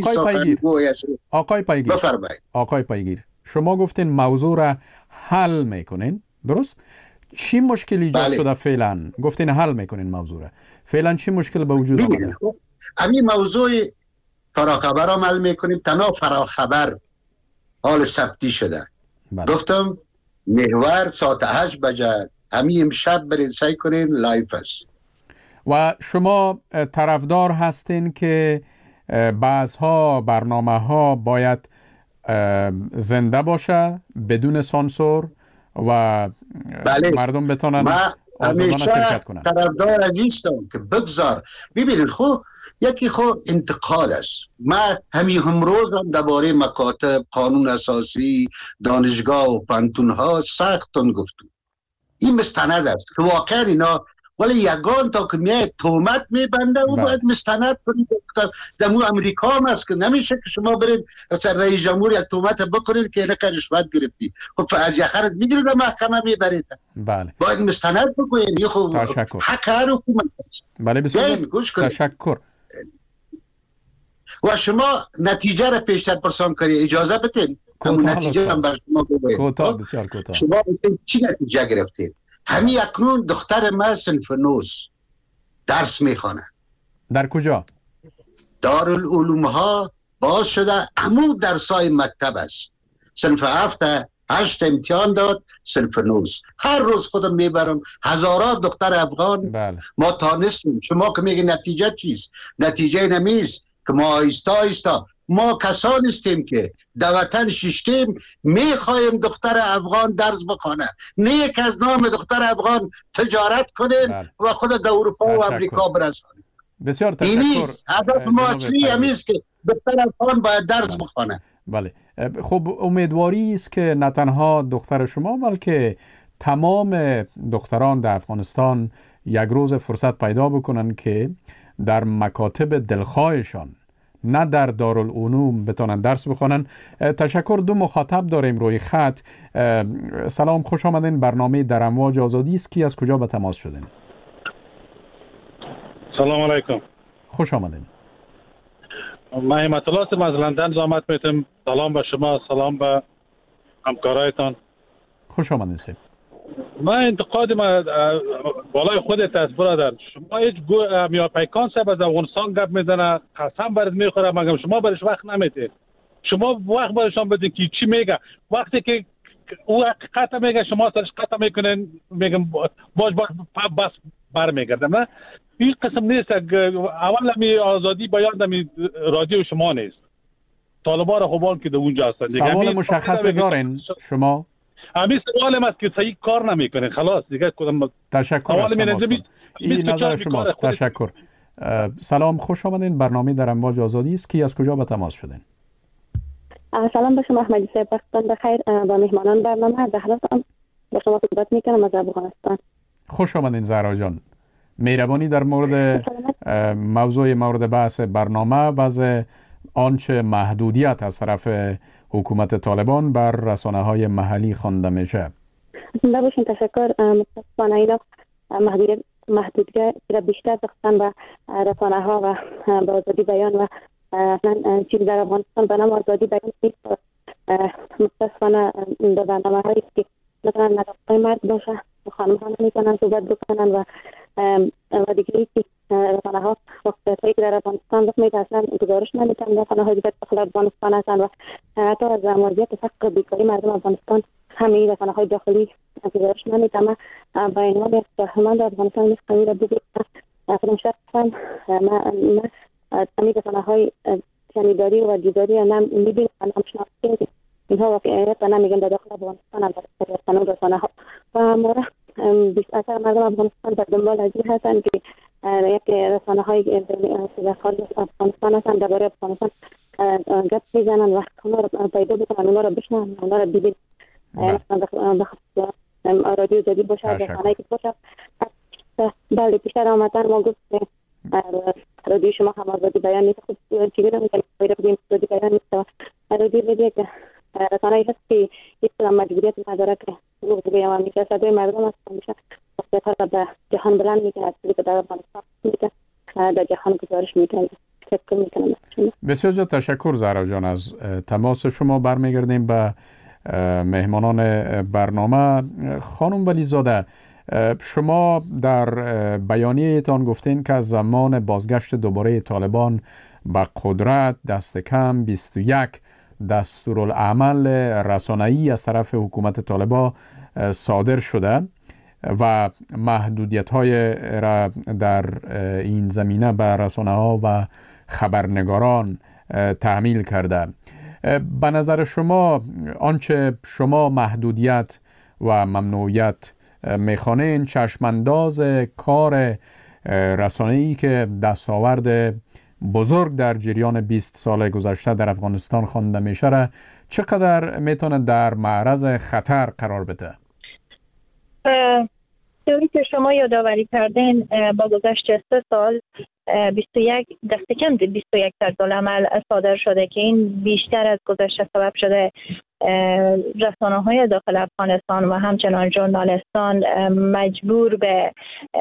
[SPEAKER 4] آقای پیگیر شما گفتین موضوع را حل میکنین، درست؟ چی مشکلی ایجاد
[SPEAKER 6] بله.
[SPEAKER 4] شده فعلا؟ گفتین حل میکنین موضوع را. فعلا چی مشکل به وجود آمده؟
[SPEAKER 6] همین موضوع فراخبر عمل میکنیم. تنها فراخبر حال ثبتی شده.
[SPEAKER 4] بله.
[SPEAKER 6] گفتم محور ساعت 8 بجه همین امشب برین سعی کنین لایف است.
[SPEAKER 4] و شما طرفدار هستین که بعضها برنامه ها باید زنده باشه بدون سانسور و
[SPEAKER 6] بله.
[SPEAKER 4] مردم بتونن
[SPEAKER 6] ما
[SPEAKER 4] آزادانه
[SPEAKER 6] همیشه
[SPEAKER 4] شرکت کنن؟
[SPEAKER 6] طرفدار عزیزم که بگذار ببینید خب یکی خب انتقاد است. ما همین امروز هم درباره مکاتب، قانون اساسی، دانشگاه و پانتون ها سختن گفتم. این مستند است که واقعا اینا ولی یگان تا که میاد تهمت میبنده و باید مستند کنید. در امریکا هم است که نمیشه که شما برید رئیس جمهور یک تهمت بکنید که اینقدر رشوت گرفتی. خب فعالیت خرد میگیرید و محکمه میبرید.
[SPEAKER 4] بله.
[SPEAKER 6] باید مستند بکنید. خب حق هر حکومت است.
[SPEAKER 4] بله بسیار تشکر.
[SPEAKER 6] و شما نتیجه را پیشتر پرسان کنید. اجازه بدین همون نتیجه هم بر شما بگویم.
[SPEAKER 4] کوتاه، بسیار کوتاه.
[SPEAKER 6] شما چی نتیجه گرفتید؟ همین اکنون دختر ما صنف 9 درس میخوانه.
[SPEAKER 4] در کجا؟
[SPEAKER 6] دارالعلوم ها باز شده. همون درسای مکتب است. صنف 7-8 امتحان داد. صنف 9 هر روز خودم میبرم هزارات دختر افغان.
[SPEAKER 4] بله.
[SPEAKER 6] ما تانستیم. شما که میگه نتیجه چیست؟ نتیجه نمیست که ما آیستا ما کسان استیم که در وطن ششتیم میخوایم دختر افغان درس بخونه، نه یک از نام دختر افغان تجارت کنیم و خود در اروپا و امریکا برسانیم.
[SPEAKER 4] بسیار تشکر.
[SPEAKER 6] اینی هدف ما اصلی همیست که دختر افغان باید درس بخونه.
[SPEAKER 4] بله. خب امیدواری است که نه تنها دختر شما بلکه تمام دختران در افغانستان یک روز فرصت پیدا بکنن که در مکاتب دلخواهشان نه در دارالعلوم بتونن درس بخونن. تشکر. دو مخاطب داریم روی خط. سلام، خوش آمدین. برنامه در امواج آزادی است. کی از کجا به تماس شدین؟
[SPEAKER 8] سلام علیکم.
[SPEAKER 4] خوش آمدین.
[SPEAKER 8] من همت الله هستم از لندن زحمت میتم. سلام به شما، سلام به همکارایتان.
[SPEAKER 4] خوش آمدین سید.
[SPEAKER 8] من انتقاد ما بالای خودت است برادر. شما هیچ میا پیکان صاحب از افغانستان گپ میزنه، قسم برات میخوره، مگم شما برش وقت نمیدید. شما وقت برشان بدین که چی میگه. وقتی که او حقیقت میگه شما سرش قطع میکنین، میگم باش بس برمیگردم. نه این قسم نیست. اول می آزادی بیان می رادیو شما نیست. طالبان خوبان که در اونجا هستن.
[SPEAKER 4] سوال مشخصی دارین شما؟
[SPEAKER 8] همین سوالم است که صحیح کار نمیکنین. خلاص دیگه کدام.
[SPEAKER 4] تشکر از تماستان. این نظر شماست. تشکر. سلام، خوش آمدین. برنامه در امواج آزادی است. کی از کجا به تماس شدین؟
[SPEAKER 9] سلام به شما احمدی صاحب. وقتتان بخیر. با مهمانان برنامه زهرا با شما صحبت میکنم از افغانستان.
[SPEAKER 4] خوش آمدین زهرا جان. مهربانی در مورد موضوع مورد بحث برنامه وضع آنچه محدودیت از طرف حکومت طالبان بر رسانه‌های محلی خوانده میشه.
[SPEAKER 9] زنده باشین. تشکر. متاسفانه اینا محدودیت را بیشتر داشتن به رسانه‌ها و به آزادی بیان و اصلا چیزی در افغانستان به نام آزادی بیان نیست. متاسفانه به برنامه‌هایی که مثلا نقطه مرد باشه خانم‌ها نمی‌تونن صحبت بکنن و دیگه که رسانه‌ها وقتایی که در افغانستان رخ میده اصلا گزارش نمیدن. رسانه‌های دیگه داخل افغانستان هستن و حتی از وضعیت فقر بیکاری مردم افغانستان همین رسانه‌های داخلی گزارش نمیدن. من با عنوان یک شهروند افغانستان نیست قوی را بگم خودم شخصا من همین رسانه‌های شنیداری و دیداری نام می‌بینم و نام شناسی اینها واقعیت نمیگن در داخل افغانستان هم در رسانه‌ها و ما بیشتر مردم افغانستان در دنبال از این هستند که یک رسانه‌های خارج از افغانستان هستند درباره افغانستان گپ بزنن و اونا رو پیدا بکنن، اونا رو بشنون، اونا رو ببینن. رادیو جدید باشه، رسانه‌ای که باشه. بله بیشتر آمدن ما گفت رادیو شما هم آزادی بیان نیست. خب چیزی نمی‌کنیم باید بگیم آزادی بیان نیست. رادیو بدید که رسانه‌ای هست که یک مجبوریت نداره که بگویم همیشه صدای مردم است، همیشه وقتی را به جهان بلند میکنه، از که در افغانستان میکنه در جهان گزارش میکنه. تشکر میکنم.
[SPEAKER 4] بسیار تشکر زهرا جان از تماس شما. برمیگردیم به مهمانان برنامه. خانم ولیزاده، شما در بیانیه‌تان گفتین که از زمان بازگشت دوباره طالبان به قدرت دست کم 21 دستورالعمل رسانه‌ای از طرف حکومت طالبان صادر شده و محدودیت‌های را در این زمینه به رسانه‌ها و خبرنگاران تحمیل کرده. به نظر شما آنچه شما محدودیت و ممنوعیت میخوانین چشمانداز کار رسانه‌ای که دستاورد بزرگ در جریان 20 سال گذشته در افغانستان خوانده میشه را چقدر میتونه در معرض خطر قرار بده؟
[SPEAKER 5] طوری که شما یادآوری کردین، با گذشت 3 سال 21 دست کم 21 طرزالعمل صادر شده که این بیشتر از گذشته سبب شده رسانه‌های داخل افغانستان و همچنان ژورنالیستان مجبور به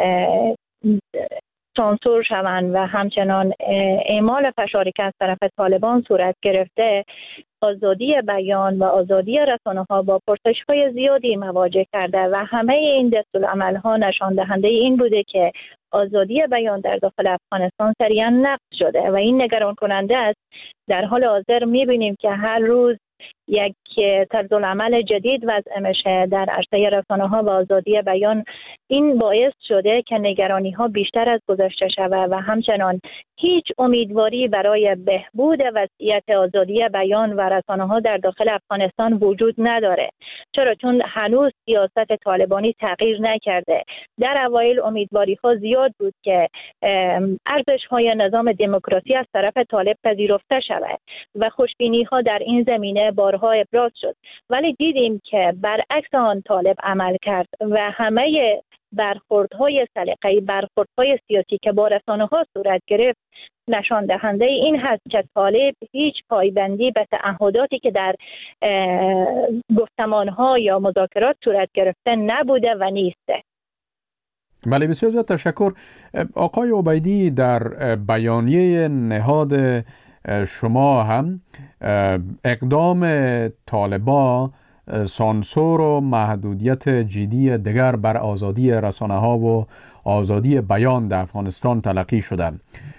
[SPEAKER 5] سانسور شوند و همچنان اعمال فشاری که از طرف طالبان صورت گرفته آزادی بیان و آزادی رسانه‌ها با پرسش‌های زیادی مواجه کرده و همه این دستورالعمل‌ها نشان دهنده این بوده که آزادی بیان در داخل افغانستان سریعا نقض شده و این نگران کننده است. در حال حاضر می‌بینیم که هر روز یک طرزالعمل جدید وضع میشه در عرصه رسانه‌ها و آزادی بیان. این باعث شده که نگرانی‌ها بیشتر از گذشته شود و همچنان هیچ امیدواری برای بهبود وضعیت آزادی بیان و رسانه‌ها در داخل افغانستان وجود نداره. چرا؟ چون هنوز سیاست طالبانی تغییر نکرده. در اوایل امیدواری‌ها زیاد بود که ارزش‌های نظام دموکراسی از طرف طالب پذیرفته شود و خوشبینی‌ها در این زمینه بارها ابراز شد، ولی دیدیم که برعکس آن طالب عمل کرد و همه برخوردهای سلیقه‌ای، برخوردهای سیاسی که با رسانه‌ها صورت گرفت نشان دهنده این هست که طالب هیچ پایبندی به تعهداتی که در گفتمان‌ها یا مذاکرات صورت گرفته نبوده و نیسته.
[SPEAKER 4] بله، بسیار زیاد تشکر. آقای عبیدی، در بیانیه نهاد شما هم اقدام طالبان سانسور و محدودیت جدی دیگر بر آزادی رسانه‌ها و آزادی بیان در افغانستان تلقی شده.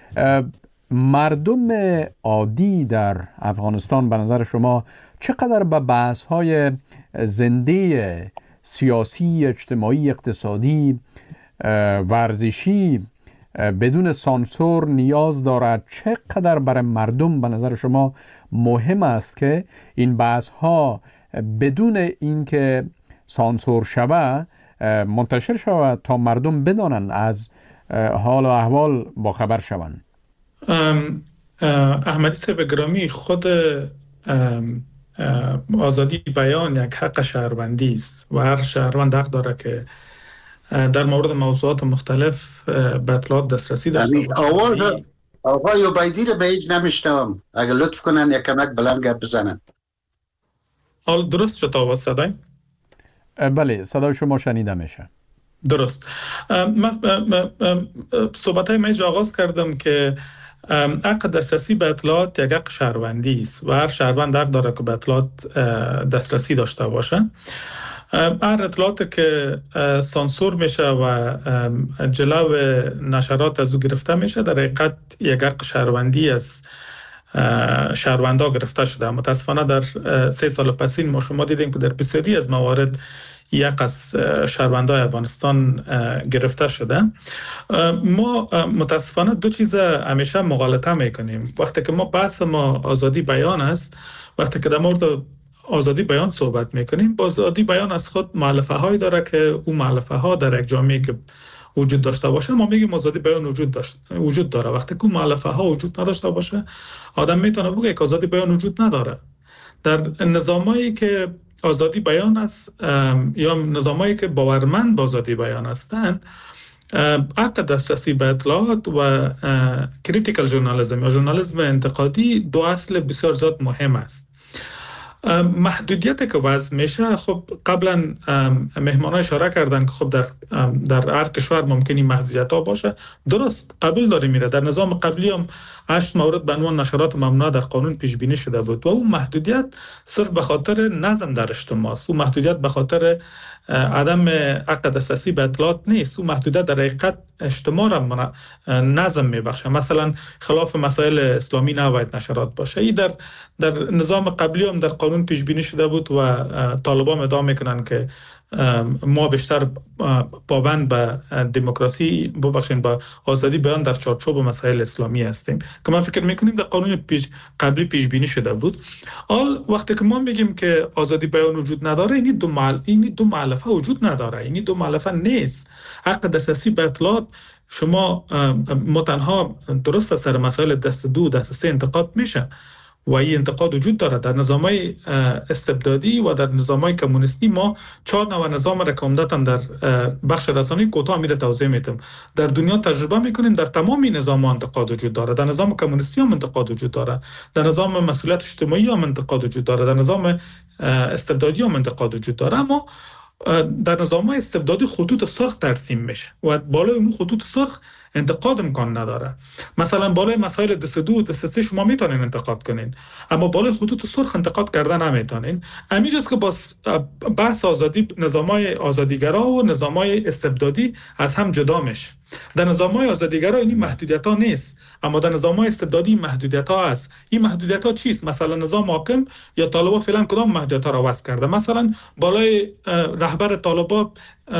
[SPEAKER 4] مردم عادی در افغانستان به نظر شما چقدر به بحث‌های زنده سیاسی، اجتماعی، اقتصادی، ورزشی بدون سانسور نیاز دارد؟ چقدر برای مردم به نظر شما مهم است که این بحث‌ها بدون اینکه سانسور شود منتشر شود تا مردم بدانند، از حال و احوال با خبر شوند؟
[SPEAKER 7] احمدی صاحب گرامی، خود آزادی بیان یک حق شهروندی است و هر شهروند حق داره که در مورد موضوعات مختلف به اطلاعات دسترسی داشته باشه.
[SPEAKER 6] آواز آقای عبیدی رو به هیچ نمیشنوم، اگر لطف کنن یک کمک بلند گپ بزنن.
[SPEAKER 7] حال درست شد آواز صدای؟
[SPEAKER 4] بله، صدای شما شنیده میشه.
[SPEAKER 7] درست. صحبت‌های من آغاز کردم که حق دسترسی به اطلاعات یک حق شهروندی است و هر شهروند حق داره که به اطلاعات دسترسی داشته باشه. هر اطلاعاتی که سانسور میشه و جلو نشرات از او گرفته میشه در حقیقت یک حق شهروندی از شهروندا گرفته شده. متاسفانه در 3 سال پسین ما شما دیدیم که در بسیاری از موارد یک از شهروندای افغانستان گرفته شده. ما متاسفانه دو چیز همیشه مغالطه میکنیم. وقتی که ما بحث ما آزادی بیان است، وقتی که در مورد آزادی بیان صحبت میکنیم، با آزادی بیان از خود مؤلفه هایی داره که اون مؤلفه ها در یک جامعه که وجود داشته باشه ما میگیم آزادی بیان وجود داره. وقتی که اون مؤلفه ها وجود نداشته باشه آدم میتونه بگه که آزادی بیان وجود نداره. در نظامایی که آزادی بیان است یا نظامایی که باورمند به آزادی بیان هستند، حق دسترسی به اطلاعات و کریتیکال ژورنالیسم یا ژورنالیسم انتقادی دو اصل بسیار زیاد مهم است. محدودیتی که وضع میشه، خب قبلا مهمانان اشاره کردن که خب در هر کشور ممکنی محدودیت ها باشه. درست، قبول داره میره. در نظام قبلی هم 8 مورد به عنوان نشرات ممنوع در قانون پیش بینی شده بود و اون محدودیت صرف به خاطر نظم در اجتماع است. اون محدودیت به خاطر عدم حق دسترسی به اطلاعات نیست. اون محدودیت در حقیقت اجتماع را نظم میبخشه. مثلا خلاف مسائل اسلامی نباید نشرات باشه. این در نظام قبلی هم در قانون پیش بینی شده بود و طالبان ادعا میکنن که ما بیشتر پابند به دموکراسی، ببخشید به آزادی بیان در چارچوب مسائل اسلامی هستیم که من فکر میکنیم در قانون قبلی پیش بینی شده بود. حال وقتی که ما میگیم که آزادی بیان وجود نداره، این دو مؤلفه وجود نداره. این دو مؤلفه نیست. حق دسترسی به اطلاعات، شما ما تنها درست سر مسائل دست دو دست سه انتقاد میشه و این انتقاد وجود داره. در نظام‌های استبدادی و در نظام‌های کمونیستی ما 4 نوع نظام را که عمدتاً در بخش رسانه‌ای کوتاه میره توضیح میدم. در دنیا تجربه میکنیم در تمام نظام‌ها انتقاد وجود داره. در نظام کمونیستی هم انتقاد وجود داره، در نظام مسئولیت اجتماعی هم انتقاد وجود داره، در نظام استبدادی هم انتقاد وجود داره. اما در نظام‌های استبدادی خطوط سرخ ترسیم میشه و بالای اون خطوط سرخ انتقاد امکان نداره. مثلا بالای مسائل دست دو و دست سه شما میتونین انتقاد کنین، اما بالای خطوط سرخ انتقاد کردن نمیتونین. همین است که با بحث آزادی، نظام‌های آزادیگرا و نظام‌های استبدادی از هم جدا میشه. در نظام‌های آزادیگرا این محدودیت‌ها نیست، اما در نظام‌های استبدادی محدودیت‌ها هست. این محدودیت‌ها چیست؟ مثلا نظام حاکم یا طالبان فعلا کدام محدودیت‌ها را وضع کرده؟ مثلا بالای رهبر طالبان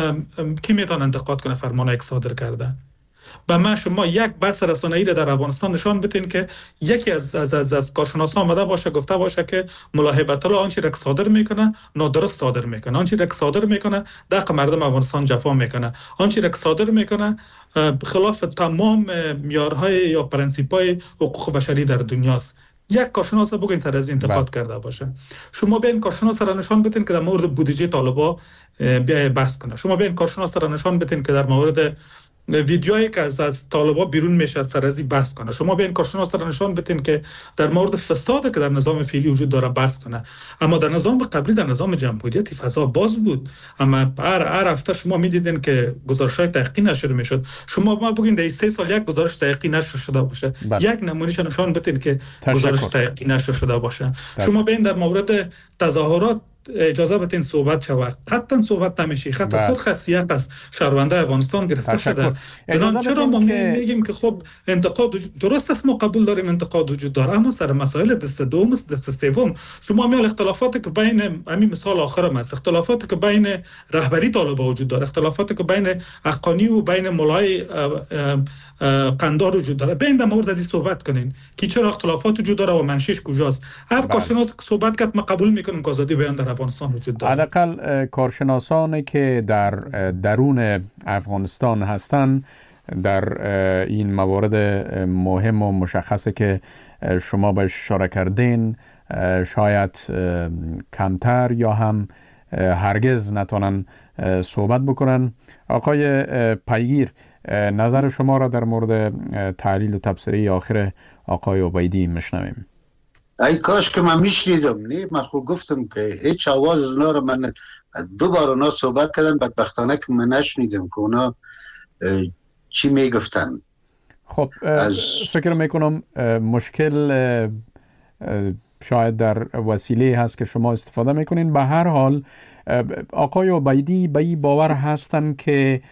[SPEAKER 7] کی میتونه انتقاد کنه فرمانایی که صادر کرده؟ و ما شما یک بحث رسانه‌ای را در افغانستان نشان بدین که یکی از کارشناسان آمده باشه گفته باشه که ملاحبت الله آنچه را صادر میکنه نادرست صادر میکنه، آنچه را صادر میکنه دق مردم افغانستان جفا میکنه، آنچه را صادر میکنه خلاف تمام معیارهای یا پرنسیپ‌های حقوق بشری در دنیاست. یک کارشناس بگین سر از انتقاد کرده باشه. شما بیاین کارشناس را نشان بدین که در مورد بودجه طالبان بحث کنه. شما بیاین کارشناس را نشان بدین که در مورد ویدیوهایی که از طالبان بیرون میشه سر ازی بحث کنه. شما بیاین کارشناس را نشان بدین که در مورد فسادی که در نظام فعلی وجود داره بحث کنه. اما در نظام قبلی، در نظام جمهوریتی فضا باز بود. اما هر هفته شما میدیدین که گزارش‌های تحقیقی نشر میشد. شما ما بگین در 3 سال یک گزارش تحقیقی نشر شده باشه. یک نمونهش نشان بدین که گزارش تحقیقی نشر شده باشه. شما بیاین در مورد تظاهرات اجازه بدین صحبت شود. قطعا صحبت نمیشه. خط سرخ از سیاق از شهرونده افغانستان گرفته شده. چرا ما میگیم که خب انتقاد درست است، ما قبول داریم انتقاد وجود داره، اما سر مسائل دست دوم دست سوم شما میال اختلافاتی که بین همین مثال آخرم است، اختلافاتی که بین رهبری طالبان وجود داره، اختلافاتی که بین حقانی و بین مولای قندار وجود داره، بین در مورد از صحبت کنین که چرا اختلافات وجود داره و منشأش کجاست. هر کارشناس که صحبت کرد ما قبول میکنیم که آزادی بیان در افغانستان وجود داره.
[SPEAKER 4] حداقل کارشناسانی که در درون افغانستان هستند در این موارد مهم و مشخصه که شما بهش اشاره کردین شاید کمتر یا هم هرگز نتونن صحبت بکنن. آقای پیگیر، نظر شما را در مورد تحلیل و تبصره آخر آقای عبیدی میشنویم.
[SPEAKER 6] ای کاش که من میشنیدم. نه من خود گفتم که هیچ آواز اونا رو من 2 بار اونا صحبت کردن، بدبختانه که من نشنیدم که اونا چی میگفتن. خب
[SPEAKER 4] فکر میکنم مشکل شاید در وسیله هست که شما استفاده میکنین. به هر حال آقای عبیدی به این باور هستن که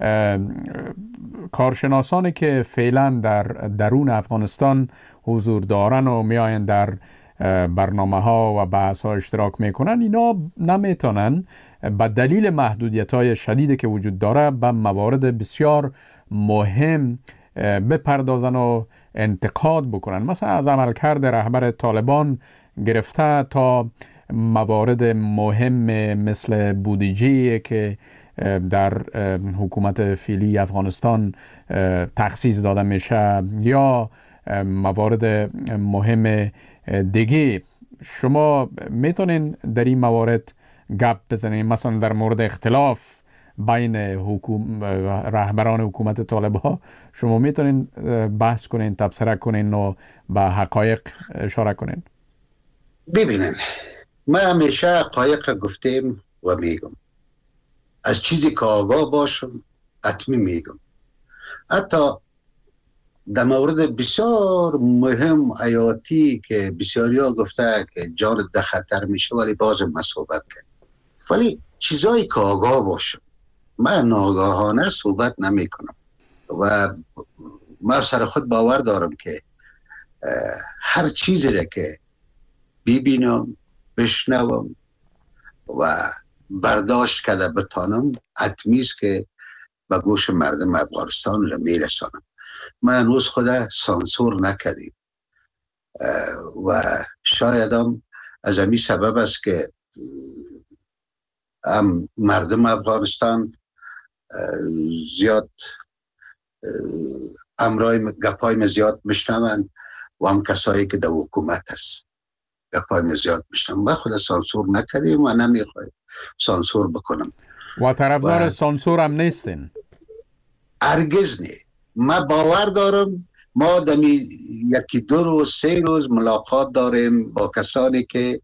[SPEAKER 4] کارشناسانی که فعلا در درون افغانستان حضور دارن و میاین در برنامه ها و بحث ها اشتراک میکنن، اینا نمیتونن به دلیل محدودیت های شدیدی که وجود داره به موارد بسیار مهم بپردازن و انتقاد بکنن، مثلا از عملکرد رهبر طالبان گرفته تا موارد مهم مثل بودجه که در حکومت فعلی افغانستان تخصیص داده میشه یا موارد مهم دیگه. شما میتونین در این موارد گپ بزنین، مثلا در مورد اختلاف بین رهبران حکومت طالبان شما میتونین بحث کنین، تبصره کنین و به حقایق اشاره کنین.
[SPEAKER 6] ببینین ما همیشه حقایق گفتیم و میگم. از چیزی که آگاه باشم حتمی میگم. حتی در مورد بسیار مهم حیاتی که بسیاری ها گفته که جان در خطر میشه ولی باز ما صحبت کرد. ولی چیزایی که آگاه باشم، من ناگاهانه صحبت نمی کنم و من سر خود باور دارم که هر چیزی را که ببینم، بشنوم و برداشت کرده بتانم حتمی است که به گوش مردم افغانستان را میرسانم. من هنوز خود سانسور نکردیم و شاید هم از همین سبب است که هم مردم افغانستان زیاد امرای گپای زیاد میشنون و هم کسایی که در حکومت هست گپای زیاد میشنون. من خود سانسور نکردیم و نمیخوایم سانسور بکنم
[SPEAKER 4] و طرفدار سانسور هم نیستین؟
[SPEAKER 6] هرگز نه. من باور دارم ما دمی یکی 2 روز 3 روز ملاقات داریم با کسانی که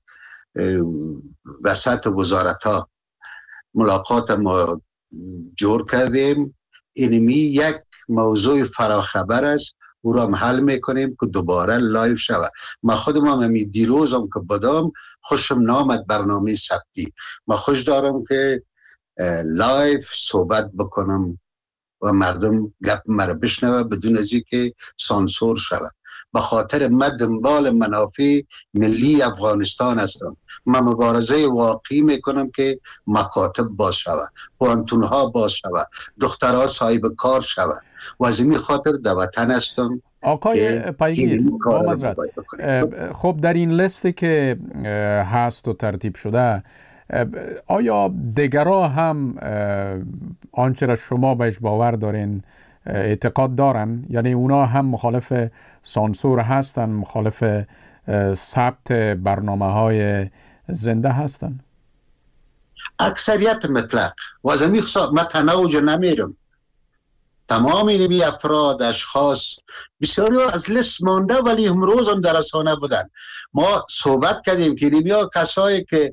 [SPEAKER 6] وسط وزارت ها ملاقات ما جور کردیم. اینمی یک موضوع فراخبر است، او را هم حل میکنیم که دوباره لایو شود. من خودم هم همی دیروز هم که بدم خوشم نامد برنامه ثبتی. من خوش دارم که لایو صحبت بکنم و مردم گپ مرا بشنوه بدون از اینکه سانسور شود. به خاطر من دنبال منافع ملی افغانستان هستم. من مبارزه واقعی میکنم که مکاتب باز شود، پوانتون ها باز شود، دخترها صاحب کار شود و از این خاطر در وطن هستم.
[SPEAKER 4] آقای پیگیر، خب در این لیستی که هست و ترتیب شده، آیا دیگرها هم آنچه را شما بهش باور دارین اعتقاد دارن؟ یعنی اونا هم مخالف سانسور هستن، مخالف ثبت برنامه‌های زنده هستن؟
[SPEAKER 6] اکثریت مطلق و از همین من تنوع نمیرم. تمام این افراد اشخاص بسیاری از لیست مانده ولی امروز هم در رسانه بودن. ما صحبت کردیم که اینیا کسایی که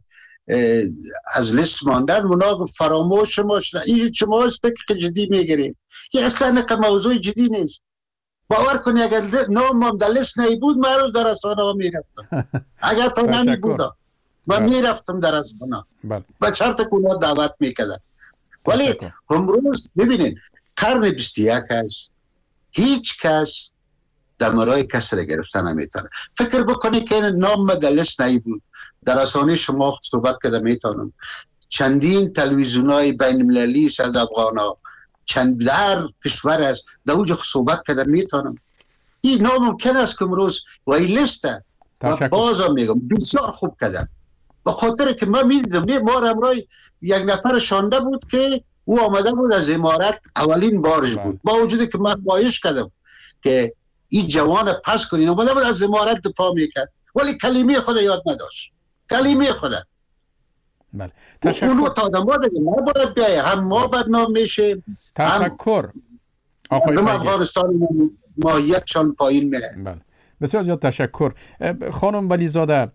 [SPEAKER 6] از لیست ماندن اونا فراموش شما شدن. این شما است که جدی میگیریم. که اصلا که موضوع جدی نیست. باور کنی اگر نامم در لیست نمی بود من روز در رسانه ها میرفتم. اگر تا نمی بودم من میرفتم در رسانه به شرط که اونا دعوت میکردن. ولی امروز ببینید قرن 21 هست، هیچ کس دمرای کس را گرفتن نمیتونه. فکر بکنی که نام در لیست نمی بود در رسانه شما صحبت کرده میتونم. چندین تلویزیون های بین المللی از افغان ها چند در کشور است در اوج صحبت کرده میتونم. این ناممکن است که امروز و این لیسته و بازم میگم بسیار خوب کردن. به خاطر که من میدیدم ما همراه یک نفر شانده بود که او آمده بود از امارت، اولین بارش بود، با وجودی که من خواهش کردم که این جوان پس کنین، آمده بود از امارت دفاع میکرد ولی کلمه خود یاد نداشت. کلمه خود.
[SPEAKER 4] بله.
[SPEAKER 6] اونو تا آدم ها دیگه نباید بیایه. هم ما بدنام میشه،
[SPEAKER 4] تشکر
[SPEAKER 6] آقای افغانستان ماهیتشان پایین میه.
[SPEAKER 4] بله. بسیار زیاد تشکر. خانم ولیزاده،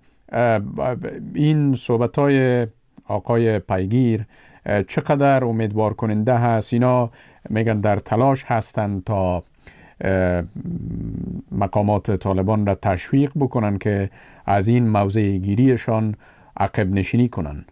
[SPEAKER 4] این صحبت‌های آقای پیگیر چقدر امیدوار کننده هست؟ اینا میگن در تلاش هستند تا مقامات طالبان را تشویق بکنن که از این موضع گیریشان عقب نشینی کنن.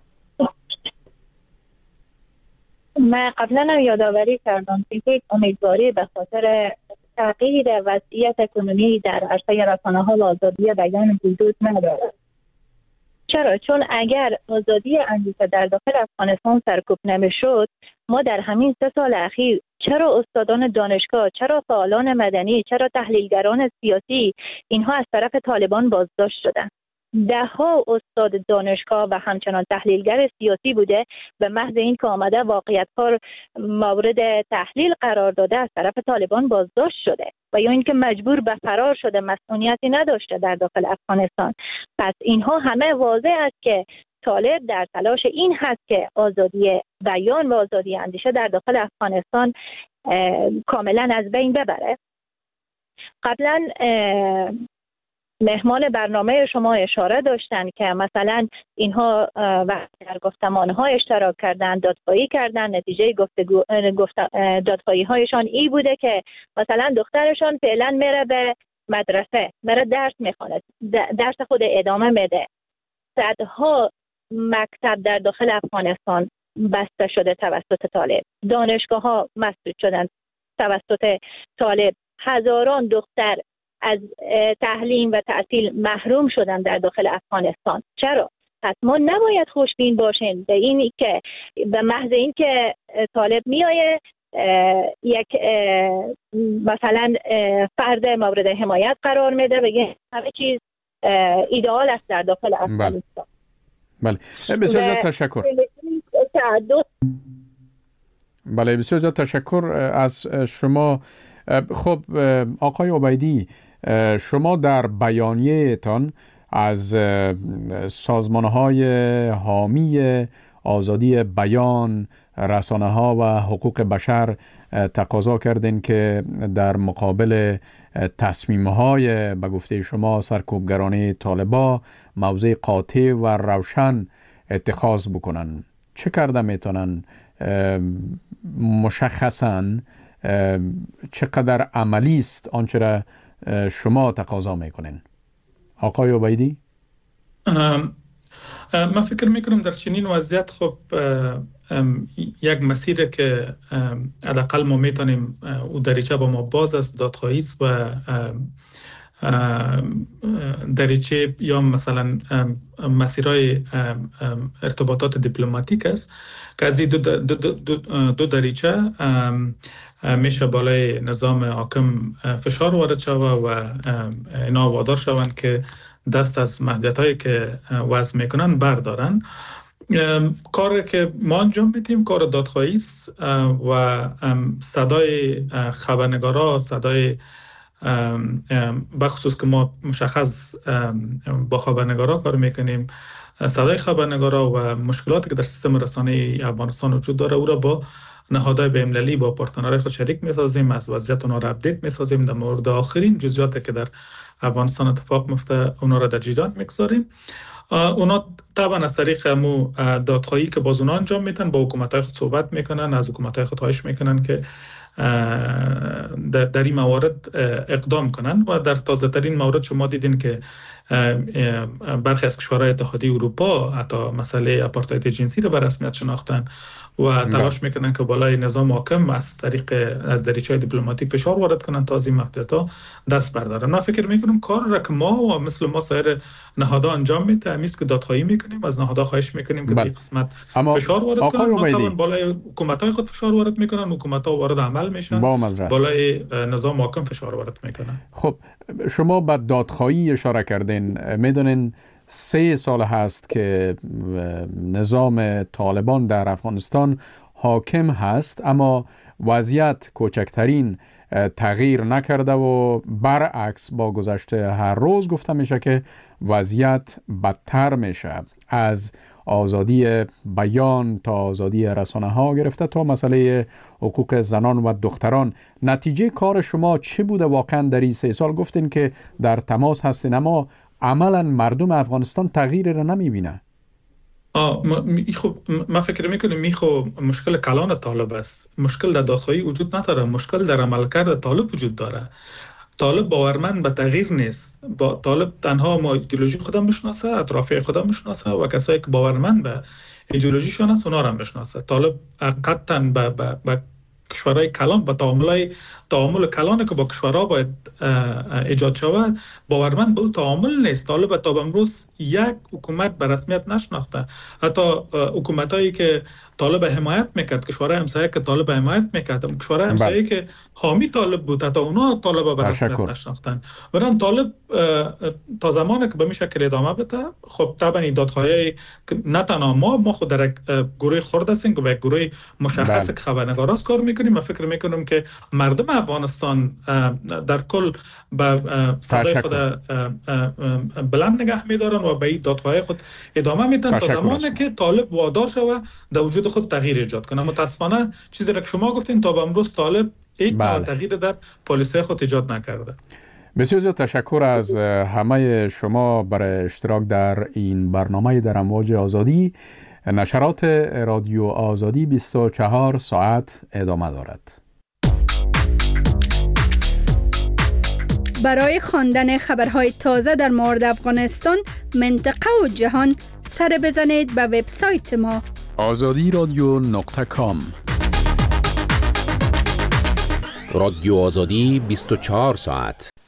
[SPEAKER 5] من قبلا یادآوری کردم که امیدواری به خاطر تغییر وضعیت کنونی در عرصه رسانه‌ها و آزادی بیان وجود ندارد. چرا؟ چون اگر آزادی اندیشه در داخل افغانستان سرکوب نمیشد، ما در همین 3 سال اخیر چرا استادان دانشگاه، چرا فعالان مدنی، چرا تحلیلگران سیاسی اینها از طرف طالبان بازداشت شدن؟ 10 استاد دانشگاه و همچنان تحلیلگر سیاسی بوده به محض این که آمده واقعیت‌ها مورد تحلیل قرار داده از طرف طالبان بازداشت شده و یا اینکه مجبور به فرار شده، مسئولیتی نداشته در داخل افغانستان. پس اینها همه واضح است که طالب در تلاش این هست که آزادی بیان و آزادی اندیشه در داخل افغانستان کاملا از بین ببره. قبلا مهمان برنامه شما اشاره داشتن که مثلا اینها وقتی در گفتمان‌ها اشتراک کردن، دادخواهی کردن، نتیجه دادخواهی هایشان ای بوده که مثلا دخترشان فعلا میره به مدرسه، میره درس میخواند، درس خود ادامه میده. صدها مکتب در داخل افغانستان بسته شده توسط طالب، دانشگاه ها مسدود شدن توسط طالب، هزاران دختر از تعلیم و تحصیل محروم شدن در داخل افغانستان. چرا؟ پس ما نباید خوشبین باشیم به این که به محض این که طالب میآیه یک مثلا فرد مورد حمایت قرار میده بگه همه چیز ایدئال است در داخل افغانستان.
[SPEAKER 4] بله بسیار زیاد تشکر. بله بسیار زیاد تشکر از شما. خب آقای عبیدی، شما در بیانیه تان از سازمان‌های حامی آزادی بیان، رسانه‌ها و حقوق بشر تقاضا کردین که در مقابل تصمیم‌های به گفته شما سرکوبگرانه طالبا موضع قاطع و روشن اتخاذ بکنن. چه کرده میتونن؟ مشخصاً چقدر عملی است آنچه را شما تقاضا میکنین؟ آقای عبیدی؟
[SPEAKER 7] من فکر میکنم در چنین وضعیت خب یک مسیر که حداقل ما میتونیم او دریچه با ما باز است دادخواهی است و دریچه یا مثلا مسیرهای ارتباطات دیپلماتیک است که از این دو دریچه میشه بالای نظام حاکم فشار وارد شود و اینا وادار شوند که دست از محدودیت‌هایی که وضع میکنن بردارن. کاری که ما انجام میدیم کار دادخواهی است و صدای خبرنگارا، صدای بخصوص که ما مشخص با خبرنگارا کار میکنیم، صدای خبرنگارا و مشکلاتی که در سیستم رسانه افغانستان وجود داره او را با نهادهای بین‌المللی با پارتنرهای خود شریک می‌سازیم، از وضعیت اونا را اپدیت می‌سازیم، در مورد آخرین جزئیاتی که در افغانستان اتفاق میفته اونا را در جریان می‌گذاریم. اونا طبعا از طریق مو دادخواهی که باز اونا انجام میدن با حکومت‌های خود صحبت میکنن، از حکومت‌های خود خواهش میکنن که در این موارد اقدام کنن و در تازه ترین مورد شما دیدین که برخی از کشورهای اتحادیه اروپا حتی مسئله آپارتاید جنسی را به رسمیت شناختن و تلاش میکنن که بالای نظام حاکم از طریق از دریچه‌های دیپلماتیک فشار وارد کنن تا از این محدودیت‌ها دست بردارن. من فکر میکنم کار را که ما و مثل ما سایر نهادها انجام میده همیست که دادخواهی میکنیم، از نهادها خواهش میکنیم که در این قسمت فشار وارد کنن. ما طبعا بالای حکومت‌های خود فشار وارد میکنن، حکومت‌ها وارد عمل میشن، بالای نظام حاکم فشار وارد میکنن.
[SPEAKER 4] خب شما به دادخواهی اشاره کردین، میدونین 3 سال هست که نظام طالبان در افغانستان حاکم هست اما وضعیت کوچکترین تغییر نکرده و برعکس با گذشت هر روز گفته میشه که وضعیت بدتر میشه، از آزادی بیان تا آزادی رسانه ها گرفته تا مسئله حقوق زنان و دختران. نتیجه کار شما چی بوده واقعا در این 3 سال؟ گفتین که در تماس هستین اما عملا مردم افغانستان تغییر را نمیبینه.
[SPEAKER 7] خب من فکر میکنم مشکل کلان طالب است. مشکل در دادخواهی وجود نداره، مشکل در عملکرد طالب وجود داره. طالب باورمند به تغییر نیست. طالب تنها ما ایدئولوژی خودم میشناسه، اطرافیای خودم میشناسه و کسایی که باورمند به ایدئولوژیشون است اونا رو میشناسه. طالب قطعاً به کشورهای کلان و تعامل کلانی که با کشورها باید ایجاد شود باورمند به تعامل نیست. طالب تا به امروز یک حکومت به رسمیت نشناخته. حتی حکومتایی که طالب حمایت میکرد، کشورهای همسایه که طالب حمایت میکرد، کشورهای همسایه که حامی طالب بود، حتی اونا طالب به رسمیت نشناختن. برام طالب تا زمانی که به این شکل ادامه بده، خب طبعا این دادخواهی نه تنها ما خود در گروه خرد هستیم که به گروه مشخص که خبرنگاراست کار میکنیم. من فکر میکنم که مردم افغانستان در کل به صدای خود بلند نگه میدارن و به این دادخواهی خود ادامه میدن تا زمانی که طالب وادار شود در وجود خود تغییر ایجاد کنه. متاسفانه چیزی را که شما گفتین تا به امروز طالب هیچ تغییر در پالیسی خود ایجاد نکرده.
[SPEAKER 4] بسیار زیاد تشکر از همه شما برای اشتراک در این برنامه در امواج آزادی. نشرات رادیو آزادی 24 ساعت ادامه دارد.
[SPEAKER 10] برای خواندن خبرهای تازه در مورد افغانستان، منطقه و جهان، سر بزنید به وبسایت ما
[SPEAKER 4] azadiradio.com.
[SPEAKER 11] رادیو آزادی 24 ساعت